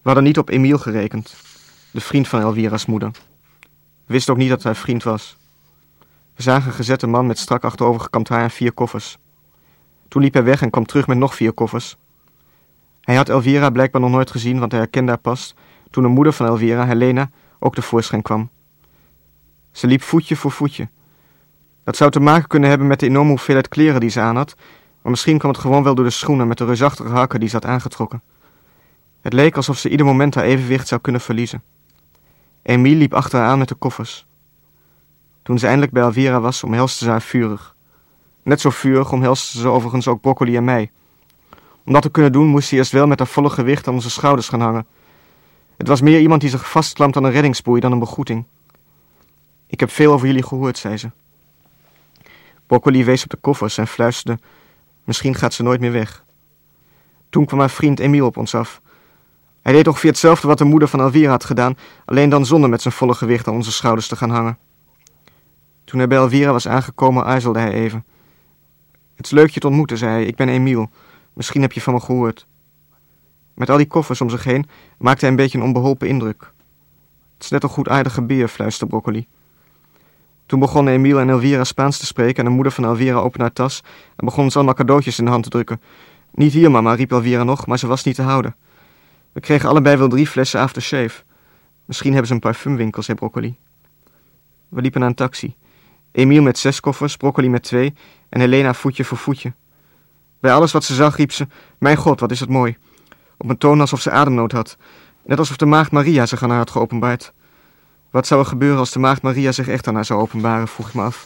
hadden niet op Emiel gerekend, de vriend van Elvira's moeder. We wisten ook niet dat hij vriend was. We zagen een gezette man met strak achterovergekamd haar en 4 koffers. Toen liep hij weg en kwam terug met nog 4 koffers. Hij had Elvira blijkbaar nog nooit gezien, want hij herkende haar pas toen de moeder van Elvira, Helena, ook tevoorschijn kwam. Ze liep voetje voor voetje. Dat zou te maken kunnen hebben met de enorme hoeveelheid kleren die ze aan had, maar misschien kwam het gewoon wel door de schoenen met de reusachtige hakken die ze had aangetrokken. Het leek alsof ze ieder moment haar evenwicht zou kunnen verliezen. Emiel liep achter haar aan met de koffers. Toen ze eindelijk bij Elvira was, omhelste ze haar vurig. Net zo vurig omhelste ze overigens ook Broccoli en mij. Om dat te kunnen doen moest ze eerst wel met haar volle gewicht aan onze schouders gaan hangen. Het was meer iemand die zich vastklampt aan een reddingsboei dan een begroeting. Ik heb veel over jullie gehoord, zei ze. Broccoli wees op de koffers en fluisterde, misschien gaat ze nooit meer weg. Toen kwam haar vriend Emiel op ons af. Hij deed ongeveer hetzelfde wat de moeder van Elvira had gedaan, alleen dan zonder met zijn volle gewicht aan onze schouders te gaan hangen. Toen hij bij Elvira was aangekomen, aarzelde hij even. Het is leuk je te ontmoeten, zei hij. Ik ben Emiel. Misschien heb je van me gehoord. Met al die koffers om zich heen maakte hij een beetje een onbeholpen indruk. Het is net een goedaardige beer, fluisterde Broccoli. Toen begonnen Emiel en Elvira Spaans te spreken en de moeder van Elvira opende haar tas en begon ons allemaal cadeautjes in de hand te drukken. Niet hier, mama, riep Elvira nog, maar ze was niet te houden. We kregen allebei wel 3 flessen aftershave. Misschien hebben ze een parfumwinkel, zei Broccoli. We liepen naar een taxi. Emiel met 6 koffers, Broccoli met 2 en Helena voetje voor voetje. Bij alles wat ze zag riep ze, mijn god, wat is het mooi. Op een toon alsof ze ademnood had. Net alsof de maagd Maria zich aan haar had geopenbaard. Wat zou er gebeuren als de maagd Maria zich echt aan haar zou openbaren, vroeg ik me af.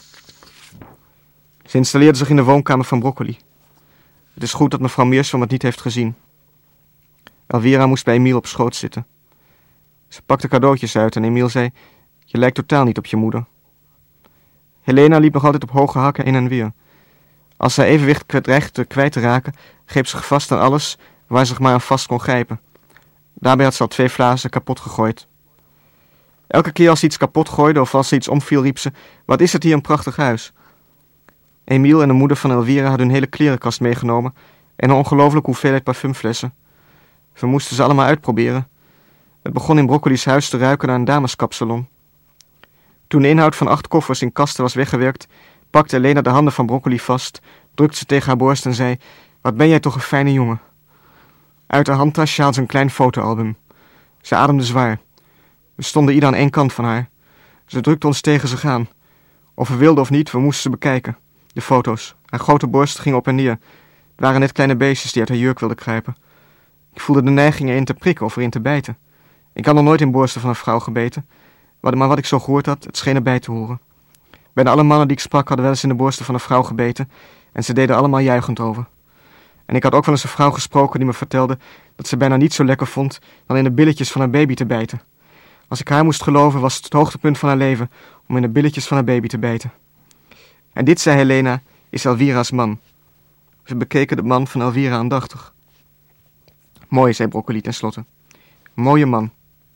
Ze installeerde zich in de woonkamer van Broccoli. Het is goed dat mevrouw Meersvam het niet heeft gezien. Elvira moest bij Emiel op schoot zitten. Ze pakte cadeautjes uit en Emiel zei, je lijkt totaal niet op je moeder. Helena liep nog altijd op hoge hakken heen en weer. Als ze haar evenwicht dreigde kwijt te raken, greep ze vast aan alles waar ze zich maar aan vast kon grijpen. Daarbij had ze al 2 flazen kapot gegooid. Elke keer als ze iets kapot gooide of als ze iets omviel, riep ze, wat is het hier een prachtig huis. Emiel en de moeder van Elvira hadden hun hele klerenkast meegenomen en een ongelooflijke hoeveelheid parfumflessen. We moesten ze allemaal uitproberen. Het begon in Broccoli's huis te ruiken naar een dameskapsalon. Toen de inhoud van 8 koffers in kasten was weggewerkt, pakte Helena de handen van Broccoli vast, drukte ze tegen haar borst en zei, wat ben jij toch een fijne jongen. Uit haar handtasje haalde ze een klein fotoalbum. Ze ademde zwaar. We stonden ieder aan 1 kant van haar. Ze drukte ons tegen zich aan. Of we wilden of niet, we moesten ze bekijken. De foto's. Haar grote borst ging op en neer. Het waren net kleine beestjes die uit haar jurk wilden kruipen. Ik voelde de neiging erin te prikken of erin te bijten. Ik had nog nooit in borsten van een vrouw gebeten. Maar wat ik zo gehoord had, het scheen erbij te horen. Bijna alle mannen die ik sprak hadden wel eens in de borsten van een vrouw gebeten. En ze deden allemaal juichend over. En ik had ook wel eens een vrouw gesproken die me vertelde dat ze bijna niet zo lekker vond dan in de billetjes van haar baby te bijten. Als ik haar moest geloven was het hoogtepunt van haar leven om in de billetjes van haar baby te bijten. En dit, zei Helena, is Elvira's man. Ze bekeken de man van Elvira aandachtig. Mooi, zei Broccoli tenslotte. Mooie man.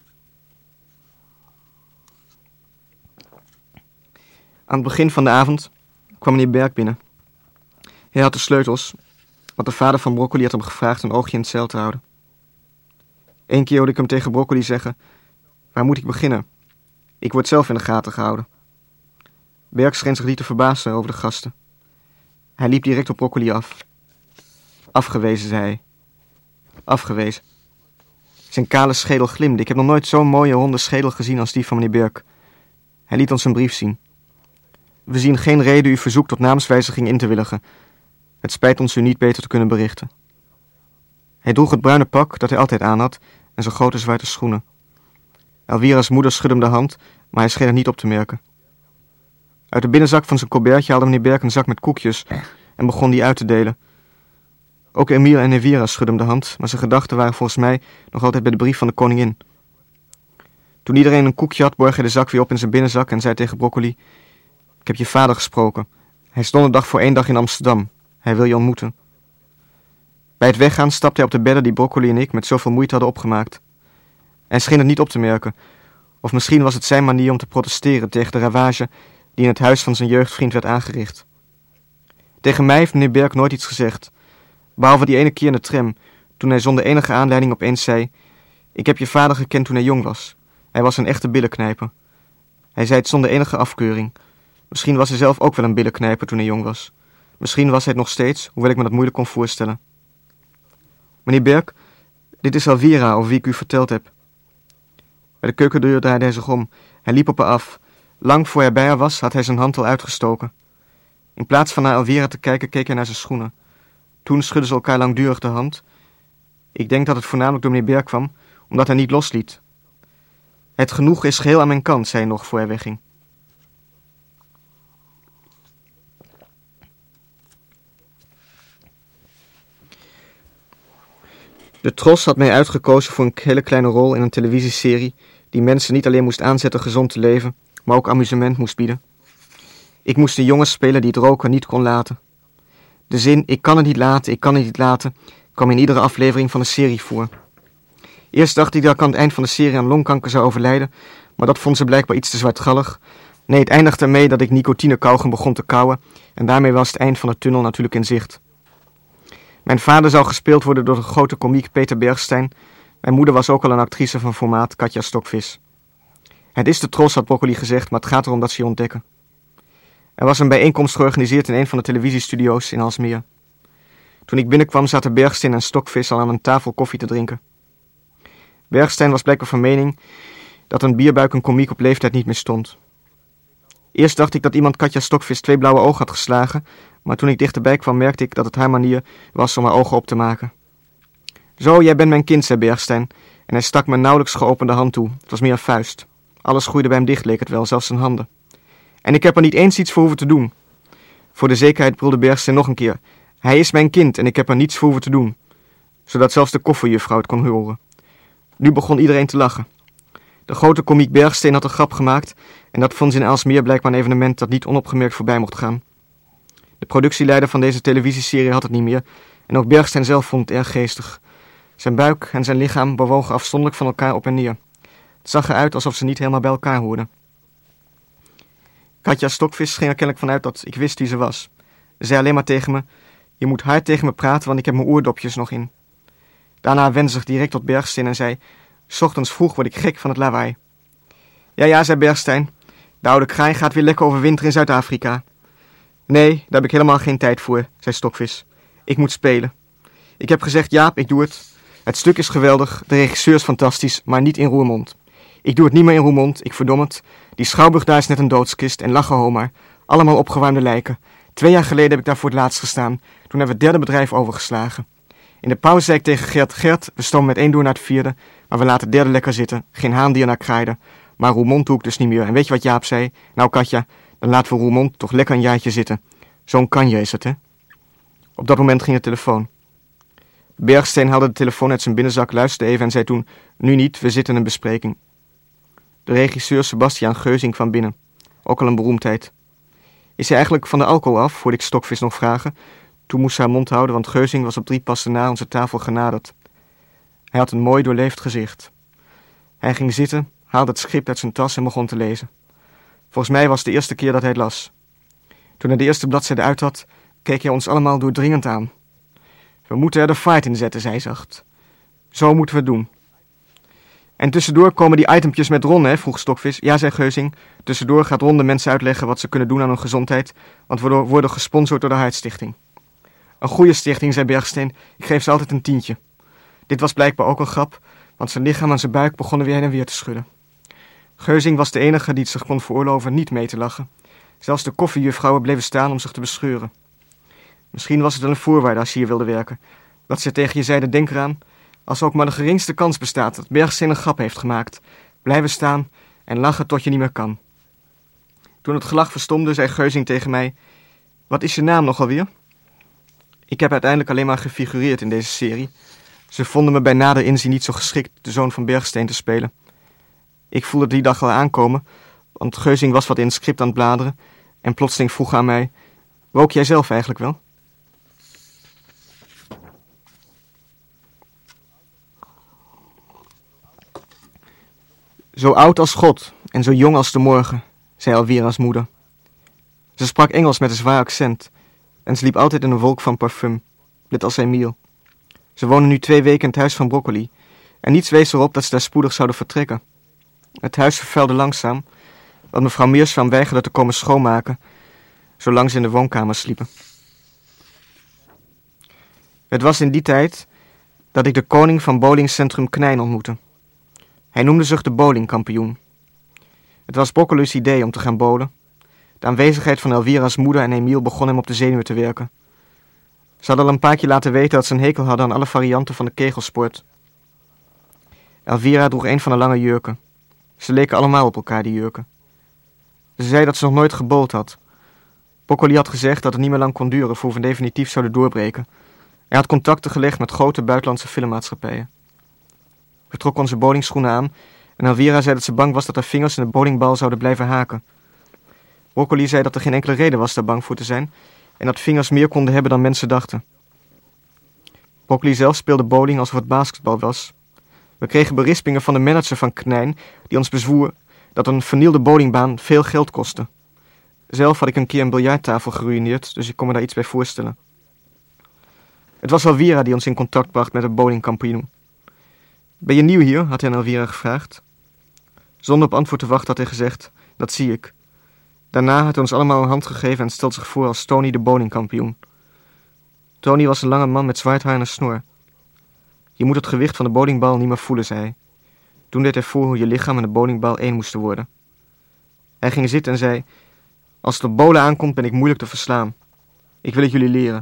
Aan het begin van de avond kwam meneer Berg binnen. Hij had de sleutels, want de vader van Broccoli had hem gevraagd een oogje in het zeil te houden. Eén keer hoorde ik hem tegen Broccoli zeggen, waar moet ik beginnen? Ik word zelf in de gaten gehouden. Berg scheen zich niet te verbazen over de gasten. Hij liep direct op Broccoli af. Afgewezen, zei hij. Afgewezen. Zijn kale schedel glimde. Ik heb nog nooit zo'n mooie ronde schedel gezien als die van meneer Berg. Hij liet ons een brief zien. We zien geen reden uw verzoek tot naamswijziging in te willigen. Het spijt ons u niet beter te kunnen berichten. Hij droeg het bruine pak dat hij altijd aan had en zijn grote zwarte schoenen. Elvira's moeder schudde hem de hand, maar hij scheen het niet op te merken. Uit de binnenzak van zijn colbertje haalde meneer Berg een zak met koekjes en begon die uit te delen. Ook Emiel en Elvira schudden hem de hand, maar zijn gedachten waren volgens mij nog altijd bij de brief van de koningin. Toen iedereen een koekje had, borg hij de zak weer op in zijn binnenzak en zei tegen Broccoli, ik heb je vader gesproken. Hij is donderdag voor 1 dag in Amsterdam. Hij wil je ontmoeten. Bij het weggaan stapte hij op de bedden die Broccoli en ik met zoveel moeite hadden opgemaakt. Hij scheen het niet op te merken. Of misschien was het zijn manier om te protesteren tegen de ravage die in het huis van zijn jeugdvriend werd aangericht. Tegen mij heeft meneer Berg nooit iets gezegd, behalve die ene keer in de tram, toen hij zonder enige aanleiding opeens zei, Ik heb je vader gekend toen hij jong was. Hij was een echte billenknijper. Hij zei het zonder enige afkeuring. Misschien was hij zelf ook wel een billenknijper toen hij jong was. Misschien was hij het nog steeds, hoewel ik me dat moeilijk kon voorstellen. Meneer Berg, dit is Elvira, over wie ik u verteld heb. Bij de keukendeur draaide hij zich om. Hij liep op haar af. Lang voor hij bij haar was, had hij zijn hand al uitgestoken. In plaats van naar Elvira te kijken, keek hij naar zijn schoenen. Toen schudden ze elkaar langdurig de hand. Ik denk dat het voornamelijk door meneer Berg kwam, omdat hij niet losliet. Het genoeg is geheel aan mijn kant, zei hij nog voor hij wegging. De Tros had mij uitgekozen voor een hele kleine rol in een televisieserie die mensen niet alleen moest aanzetten gezond te leven, maar ook amusement moest bieden. Ik moest een jongen spelen die het roken niet kon laten. De zin, ik kan het niet laten, kwam in iedere aflevering van de serie voor. Eerst dacht ik dat ik aan het eind van de serie aan longkanker zou overlijden, maar dat vond ze blijkbaar iets te zwartgallig. Nee, het eindigde ermee dat ik nicotinekauwgom begon te kauwen en daarmee was het eind van de tunnel natuurlijk in zicht. Mijn vader zou gespeeld worden door de grote komiek Peter Bergstein. Mijn moeder was ook al een actrice van formaat, Katja Stokvis. Het is de Tros, had Broccoli gezegd, maar het gaat erom dat ze je ontdekken. Er was een bijeenkomst georganiseerd in een van de televisiestudio's in Aalsmeer. Toen ik binnenkwam zaten Bergstein en Stokvis al aan een tafel koffie te drinken. Bergstein was blijkbaar van mening dat een bierbuik een komiek op leeftijd niet meer stond. Eerst dacht ik dat iemand Katja Stokvis 2 blauwe ogen had geslagen, maar toen ik dichterbij kwam merkte ik dat het haar manier was om haar ogen op te maken. Zo, jij bent mijn kind, zei Bergstein, en hij stak me een nauwelijks geopende hand toe. Het was meer een vuist. Alles groeide bij hem dicht, leek het wel, zelfs zijn handen. En ik heb er niet eens iets voor hoeven te doen. Voor de zekerheid brulde Bergstein nog een keer. Hij is mijn kind en ik heb er niets voor hoeven te doen. Zodat zelfs de kofferjuffrouw het kon horen. Nu begon iedereen te lachen. De grote komiek Bergstein had een grap gemaakt en dat vond ze in Aalsmeer blijkbaar een evenement dat niet onopgemerkt voorbij mocht gaan. De productieleider van deze televisieserie had het niet meer en ook Bergstein zelf vond het erg geestig. Zijn buik en zijn lichaam bewogen afzonderlijk van elkaar op en neer. Het zag eruit alsof ze niet helemaal bij elkaar hoorden. Katja Stokvis ging er kennelijk vanuit dat ik wist wie ze was. Ze zei alleen maar tegen me, je moet hard tegen me praten, want ik heb mijn oordopjes nog in. Daarna wendde zich direct tot Bergstein en zei, 's ochtends vroeg word ik gek van het lawaai. Ja, zei Bergstein, de oude kraai gaat weer lekker overwinteren in Zuid-Afrika. Nee, daar heb ik helemaal geen tijd voor, zei Stokvis. Ik moet spelen. Ik heb gezegd, Jaap, ik doe het. Het stuk is geweldig, de regisseur is fantastisch, maar niet in Roermond. Ik doe het niet meer in Roermond, ik verdom het. Die schouwburg daar is net een doodskist en lachen Homer. Allemaal opgewarmde lijken. 2 jaar geleden heb ik daar voor het laatst gestaan. Toen hebben we het 3e bedrijf overgeslagen. In de pauze zei ik tegen Gert, we stomen met 1 door naar het 4e, maar we laten het 3e lekker zitten. Geen haan die er naar kraaide. Maar Roermond doe ik dus niet meer. En weet je wat Jaap zei? Nou Katja, dan laten we Roermond toch lekker een jaartje zitten. Zo'n kanje is het, hè? Op dat moment ging de telefoon. Bergstein haalde de telefoon uit zijn binnenzak, luisterde even en zei toen, nu niet, we zitten in een bespreking. De regisseur Sebastiaan Geuzing kwam binnen. Ook al een beroemdheid. Is hij eigenlijk van de alcohol af, hoorde ik Stokvis nog vragen. Toen moest ze haar mond houden, want Geuzing was op 3 passen na onze tafel genaderd. Hij had een mooi doorleefd gezicht. Hij ging zitten, haalde het script uit zijn tas en begon te lezen. Volgens mij was het de eerste keer dat hij het las. Toen hij de eerste bladzijde uit had, keek hij ons allemaal doordringend aan. We moeten er de fight in zetten, zei hij zacht. Zo moeten we het doen. En tussendoor komen die itempjes met Ron, hè, vroeg Stokvis. Ja, zei Geuzing. Tussendoor gaat Ron de mensen uitleggen wat ze kunnen doen aan hun gezondheid, want we worden gesponsord door de Hartstichting. Een goede stichting, zei Bergstein. Ik geef ze altijd een tientje. Dit was blijkbaar ook een grap, want zijn lichaam en zijn buik begonnen weer heen en weer te schudden. Geuzing was de enige die het zich kon veroorloven niet mee te lachen. Zelfs de koffiejuffrouwen bleven staan om zich te bescheuren. Misschien was het wel een voorwaarde als je hier wilde werken. Dat ze tegen je zeiden, denk eraan, als er ook maar de geringste kans bestaat dat Bergstein een grap heeft gemaakt, blijven staan en lachen tot je niet meer kan. Toen het gelach verstomde, zei Geuzing tegen mij, wat is je naam nog alweer? Ik heb uiteindelijk alleen maar gefigureerd in deze serie. Ze vonden me bij nader inzien niet zo geschikt de zoon van Bergstein te spelen. Ik voelde die dag al aankomen, want Geuzing was wat in het script aan het bladeren en plotseling vroeg aan mij, rook jij zelf eigenlijk wel? Zo oud als God en zo jong als de morgen, zei Elvira's moeder. Ze sprak Engels met een zwaar accent en ze liep altijd in een wolk van parfum, net als Emiel. Ze wonen nu 2 weken in het huis van Broccoli en niets wees erop dat ze daar spoedig zouden vertrekken. Het huis vervuilde langzaam, want mevrouw Meerswam weigerde te komen schoonmaken, zolang ze in de woonkamer sliepen. Het was in die tijd dat ik de koning van bowlingcentrum Knijn ontmoette. Hij noemde zich de bowlingkampioen. Het was Broccoli's idee om te gaan bowlen. De aanwezigheid van Elvira's moeder en Emiel begon hem op de zenuwen te werken. Ze hadden al een paar keer laten weten dat ze een hekel hadden aan alle varianten van de kegelsport. Elvira droeg een van de lange jurken. Ze leken allemaal op elkaar, die jurken. Ze zei dat ze nog nooit gebowld had. Broccoli had gezegd dat het niet meer lang kon duren voor we definitief zouden doorbreken. Hij had contacten gelegd met grote buitenlandse filmmaatschappijen. We trokken onze bowlingschoenen aan en Elvira zei dat ze bang was dat haar vingers in de bowlingbal zouden blijven haken. Broccoli zei dat er geen enkele reden was daar bang voor te zijn en dat vingers meer konden hebben dan mensen dachten. Broccoli zelf speelde bowling alsof het basketbal was. We kregen berispingen van de manager van Knijn die ons bezwoer dat een vernielde bowlingbaan veel geld kostte. Zelf had ik een keer een biljarttafel geruïneerd, dus ik kon me daar iets bij voorstellen. Het was Elvira die ons in contact bracht met de bowlingkampioen. Ben je nieuw hier? Had hij aan Elvira gevraagd. Zonder op antwoord te wachten had hij gezegd, dat zie ik. Daarna had hij ons allemaal een hand gegeven en stelde zich voor als Tony de bowlingkampioen. Tony was een lange man met zwart haar en een snor. Je moet het gewicht van de bowlingbal niet meer voelen, zei hij. Toen deed hij voor hoe je lichaam en de bowlingbal één moesten worden. Hij ging zitten en zei, als het op bowlen aankomt ben ik moeilijk te verslaan. Ik wil het jullie leren.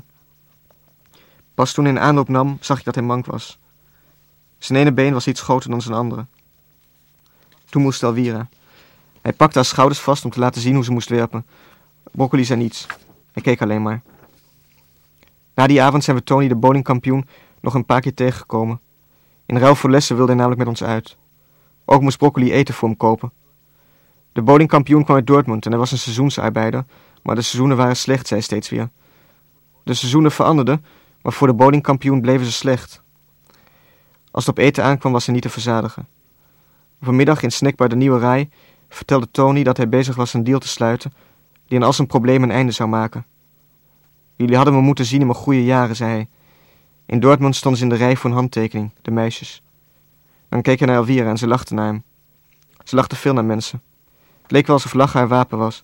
Pas toen hij een aanloop nam, zag ik dat hij mank was. Zijn ene been was iets groter dan zijn andere. Toen moest Elvira. Hij pakte haar schouders vast om te laten zien hoe ze moest werpen. Broccoli zei niets. Hij keek alleen maar. Na die avond zijn we Tony de bowlingkampioen nog een paar keer tegengekomen. In ruil voor lessen wilde hij namelijk met ons uit. Ook moest Broccoli eten voor hem kopen. De bowlingkampioen kwam uit Dortmund en hij was een seizoensarbeider, maar de seizoenen waren slecht, zei hij steeds weer. De seizoenen veranderden, maar voor de bowlingkampioen bleven ze slecht. Als het op eten aankwam was hij niet te verzadigen. Op een middag in snackbar de Nieuwe Rij vertelde Tony dat hij bezig was een deal te sluiten die aan al zijn problemen een einde zou maken. Jullie hadden me moeten zien in mijn goede jaren, zei hij. In Dortmund stonden ze in de rij voor een handtekening, de meisjes. Dan keek hij naar Elvira en ze lachte naar hem. Ze lachte veel naar mensen. Het leek wel alsof lachen haar wapen was.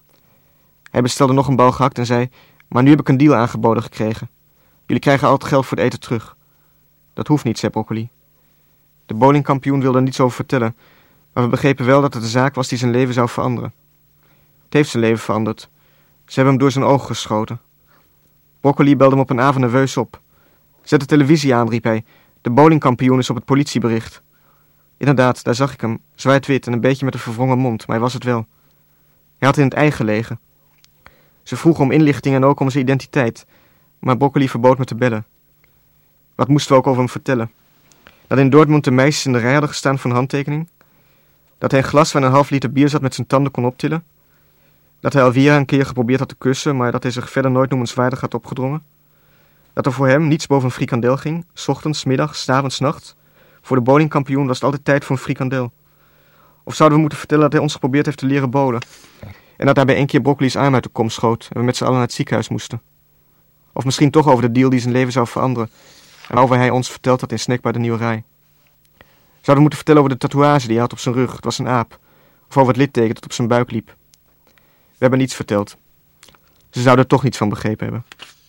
Hij bestelde nog een bal gehakt en zei, maar nu heb ik een deal aangeboden gekregen. Jullie krijgen al het geld voor het eten terug. Dat hoeft niet, zei Broccoli. De bowlingkampioen wilde er niets over vertellen, maar we begrepen wel dat het een zaak was die zijn leven zou veranderen. Het heeft zijn leven veranderd. Ze hebben hem door zijn ogen geschoten. Broccoli belde hem op een avond nerveus op. Zet de televisie aan, riep hij. De bowlingkampioen is op het politiebericht. Inderdaad, daar zag ik hem, zwart-wit en een beetje met een verwrongen mond, maar hij was het wel. Hij had in het ei gelegen. Ze vroegen om inlichting en ook om zijn identiteit, maar Broccoli verbood me te bellen. Wat moesten we ook over hem vertellen? Dat in Dortmund de meisjes in de rij hadden gestaan voor een handtekening? Dat hij een glas van een half liter bier zat met zijn tanden kon optillen? Dat hij Elvira een keer geprobeerd had te kussen, maar dat hij zich verder nooit noemenswaardig had opgedrongen? Dat er voor hem niets boven een frikandel ging, 's ochtends, 's middags, 's avonds, 's nachts? Voor de bowlingkampioen was het altijd tijd voor een frikandel. Of zouden we moeten vertellen dat hij ons geprobeerd heeft te leren bowlen? En dat hij bij 1 keer Broccoli's arm uit de kom schoot en we met z'n allen naar het ziekenhuis moesten? Of misschien toch over de deal die zijn leven zou veranderen en waarover hij ons verteld had in snackbar de Nieuwe Rij? Zouden we moeten vertellen over de tatoeage die hij had op zijn rug, het was een aap? Of over het litteken dat op zijn buik liep? We hebben niets verteld. Ze zouden er toch niets van begrepen hebben.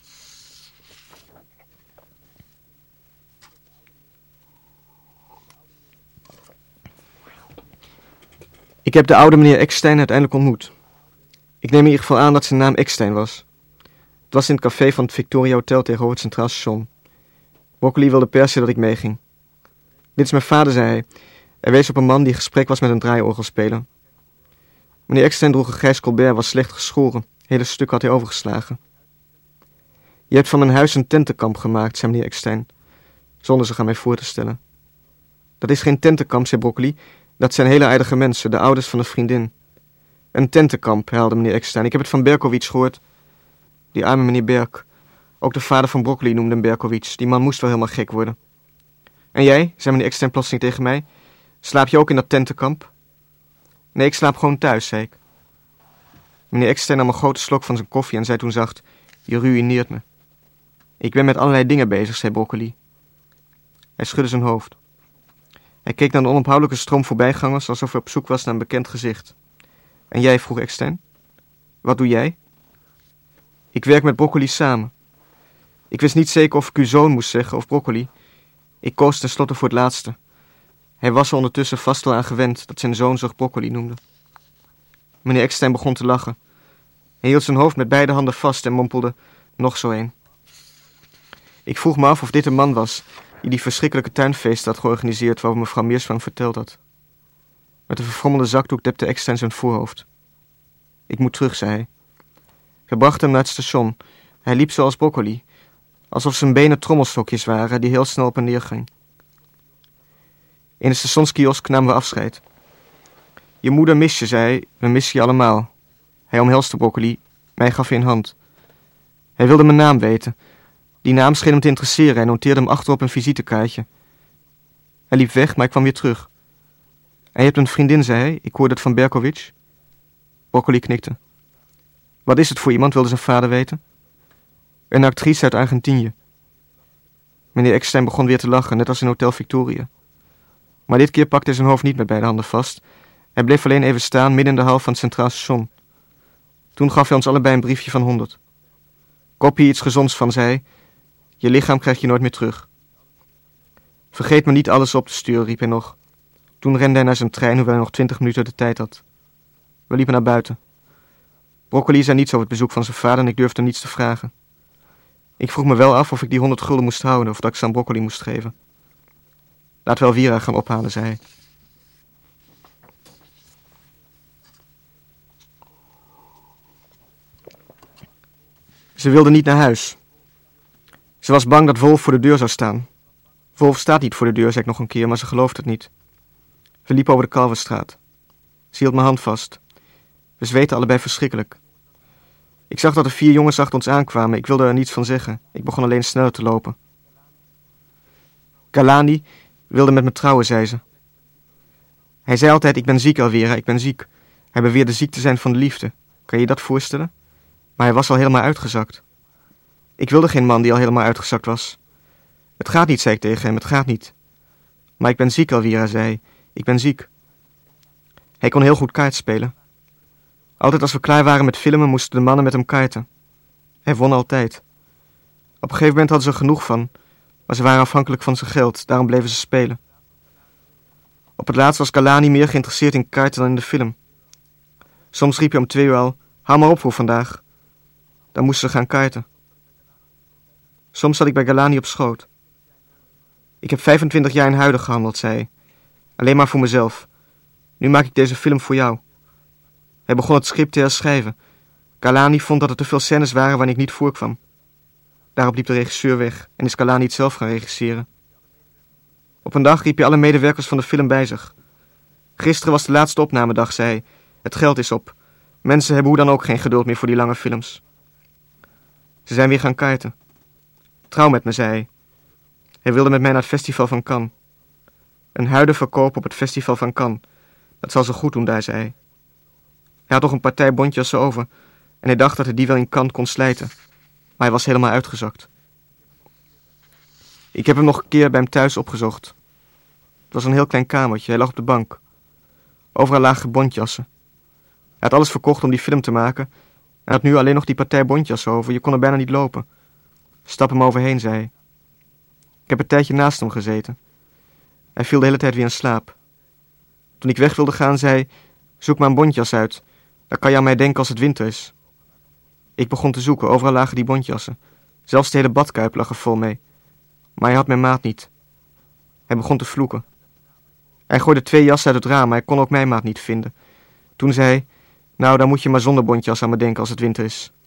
Ik heb de oude meneer Eckstein uiteindelijk ontmoet. Ik neem in ieder geval aan dat zijn naam Eckstein was. Het was in het café van het Victoria Hotel tegenover het Centraal Station. Broccoli wilde per se dat ik meeging. Dit is mijn vader, zei hij. Hij wees op een man die in gesprek was met een draaiorgelspeler. Meneer Eckstein droeg een grijs colbert, was slecht geschoren. Hele stuk had hij overgeslagen. Je hebt van mijn huis een tentenkamp gemaakt, zei meneer Eckstein, zonder zich aan mij voor te stellen. Dat is geen tentenkamp, zei Broccoli. Dat zijn hele aardige mensen, de ouders van een vriendin. Een tentenkamp, herhaalde meneer Eckstein. Ik heb het van Berkowitz gehoord. Die arme meneer Berk. Ook de vader van Broccoli noemde hem Berkowitz. Die man moest wel helemaal gek worden. En jij, zei meneer Eckstein plotseling tegen mij, slaap je ook in dat tentenkamp? Nee, ik slaap gewoon thuis, zei ik. Meneer Eckstein nam een grote slok van zijn koffie en zei toen zacht, je ruïneert me. Ik ben met allerlei dingen bezig, zei Broccoli. Hij schudde zijn hoofd. Hij keek naar de onophoudelijke stroom voorbijgangers alsof hij op zoek was naar een bekend gezicht. En jij, vroeg Eckstein. Wat doe jij? Ik werk met Broccoli samen. Ik wist niet zeker of ik uw zoon moest zeggen of Broccoli. Ik koos tenslotte voor het laatste. Hij was er ondertussen vast wel aan gewend dat zijn zoon zich Broccoli noemde. Meneer Eckstein begon te lachen. Hij hield zijn hoofd met beide handen vast en mompelde, nog zo een. Ik vroeg me af of dit een man was die verschrikkelijke tuinfeest had georganiseerd waarover mevrouw Meerswang verteld had. Met een verfrommelde zakdoek depte Eckstein zijn voorhoofd. Ik moet terug, zei hij. We brachten hem naar het station. Hij liep zoals Broccoli, alsof zijn benen trommelstokjes waren die heel snel op en neer gingen. In de stationskiosk namen we afscheid. Je moeder mist je, zei hij. We missen je allemaal. Hij omhelste Broccoli. Mij gaf hij een hand. Hij wilde mijn naam weten. Die naam scheen hem te interesseren. Hij noteerde hem achterop een visitekaartje. Hij liep weg, maar ik kwam weer terug. En je hebt een vriendin, zei hij. Ik hoorde het van Berkowitz. Broccoli knikte. Wat is het voor iemand, wilde zijn vader weten. Een actrice uit Argentinië. Meneer Eckstein begon weer te lachen, net als in Hotel Victoria. Maar dit keer pakte hij zijn hoofd niet met beide handen vast. Hij bleef alleen even staan midden in de hal van het Centraal Station. Toen gaf hij ons allebei een briefje van 100. Koop hier iets gezonds van, zei hij. Je lichaam krijg je nooit meer terug. Vergeet me niet alles op te sturen, riep hij nog. Toen rende hij naar zijn trein, hoewel hij nog 20 minuten de tijd had. We liepen naar buiten. Broccoli zei niets over het bezoek van zijn vader en ik durfde niets te vragen. Ik vroeg me wel af of ik die 100 gulden moest houden of dat ik ze aan Broccoli moest geven. Laten we Elvira gaan ophalen, zei hij. Ze wilde niet naar huis. Ze was bang dat Wolf voor de deur zou staan. Wolf staat niet voor de deur, zei ik nog een keer, maar ze geloofde het niet. We liepen over de Kalverstraat. Ze hield mijn hand vast. We zweten allebei verschrikkelijk. Ik zag dat er 4 jongens achter ons aankwamen. Ik wilde er niets van zeggen. Ik begon alleen sneller te lopen. Galani wilde met me trouwen, zei ze. Hij zei altijd, ik ben ziek, Elvira, ik ben ziek. Hij beweerde ziek te zijn van de liefde. Kan je je dat voorstellen? Maar hij was al helemaal uitgezakt. Ik wilde geen man die al helemaal uitgezakt was. Het gaat niet, zei ik tegen hem, het gaat niet. Maar ik ben ziek, Elvira, zei hij. Ik ben ziek. Hij kon heel goed kaart spelen. Altijd als we klaar waren met filmen, moesten de mannen met hem kaarten. Hij won altijd. Op een gegeven moment hadden ze er genoeg van, maar ze waren afhankelijk van zijn geld, daarom bleven ze spelen. Op het laatst was Galani meer geïnteresseerd in kaarten dan in de film. Soms riep hij om 2 uur al, hou maar op voor vandaag. Dan moesten ze gaan kaarten. Soms zat ik bij Galani op schoot. Ik heb 25 jaar in Huiden gehandeld, zei hij. Alleen maar voor mezelf. Nu maak ik deze film voor jou. Hij begon het script te herschrijven. Galani vond dat er te veel scènes waren waarin ik niet voorkwam. Daarop liep de regisseur weg en is Galani het zelf gaan regisseren. Op een dag riep hij alle medewerkers van de film bij zich. Gisteren was de laatste opnamedag, zei hij. Het geld is op. Mensen hebben hoe dan ook geen geduld meer voor die lange films. Ze zijn weer gaan kaarten. Trouw met me, zei hij. Hij wilde met mij naar het festival van Cannes. Een huidenverkoop op het festival van Cannes. Dat zal ze goed doen daar, zei hij. Hij had nog een partij bontjassen over en hij dacht dat hij die wel in Cannes kon slijten. Maar hij was helemaal uitgezakt. Ik heb hem nog een keer bij hem thuis opgezocht. Het was een heel klein kamertje, hij lag op de bank. Overal lagen bontjassen. Hij had alles verkocht om die film te maken en had nu alleen nog die partij bontjassen over. Je kon er bijna niet lopen. Stap hem overheen, zei hij. Ik heb een tijdje naast hem gezeten. Hij viel de hele tijd weer in slaap. Toen ik weg wilde gaan, zei hij, zoek maar een bontjas uit. Dan kan je aan mij denken als het winter is. Ik begon te zoeken, overal lagen die bontjassen. Zelfs de hele badkuip lag er vol mee. Maar hij had mijn maat niet. Hij begon te vloeken. Hij gooide 2 jassen uit het raam, maar hij kon ook mijn maat niet vinden. Toen zei hij, nou dan moet je maar zonder bontjas aan me denken als het winter is.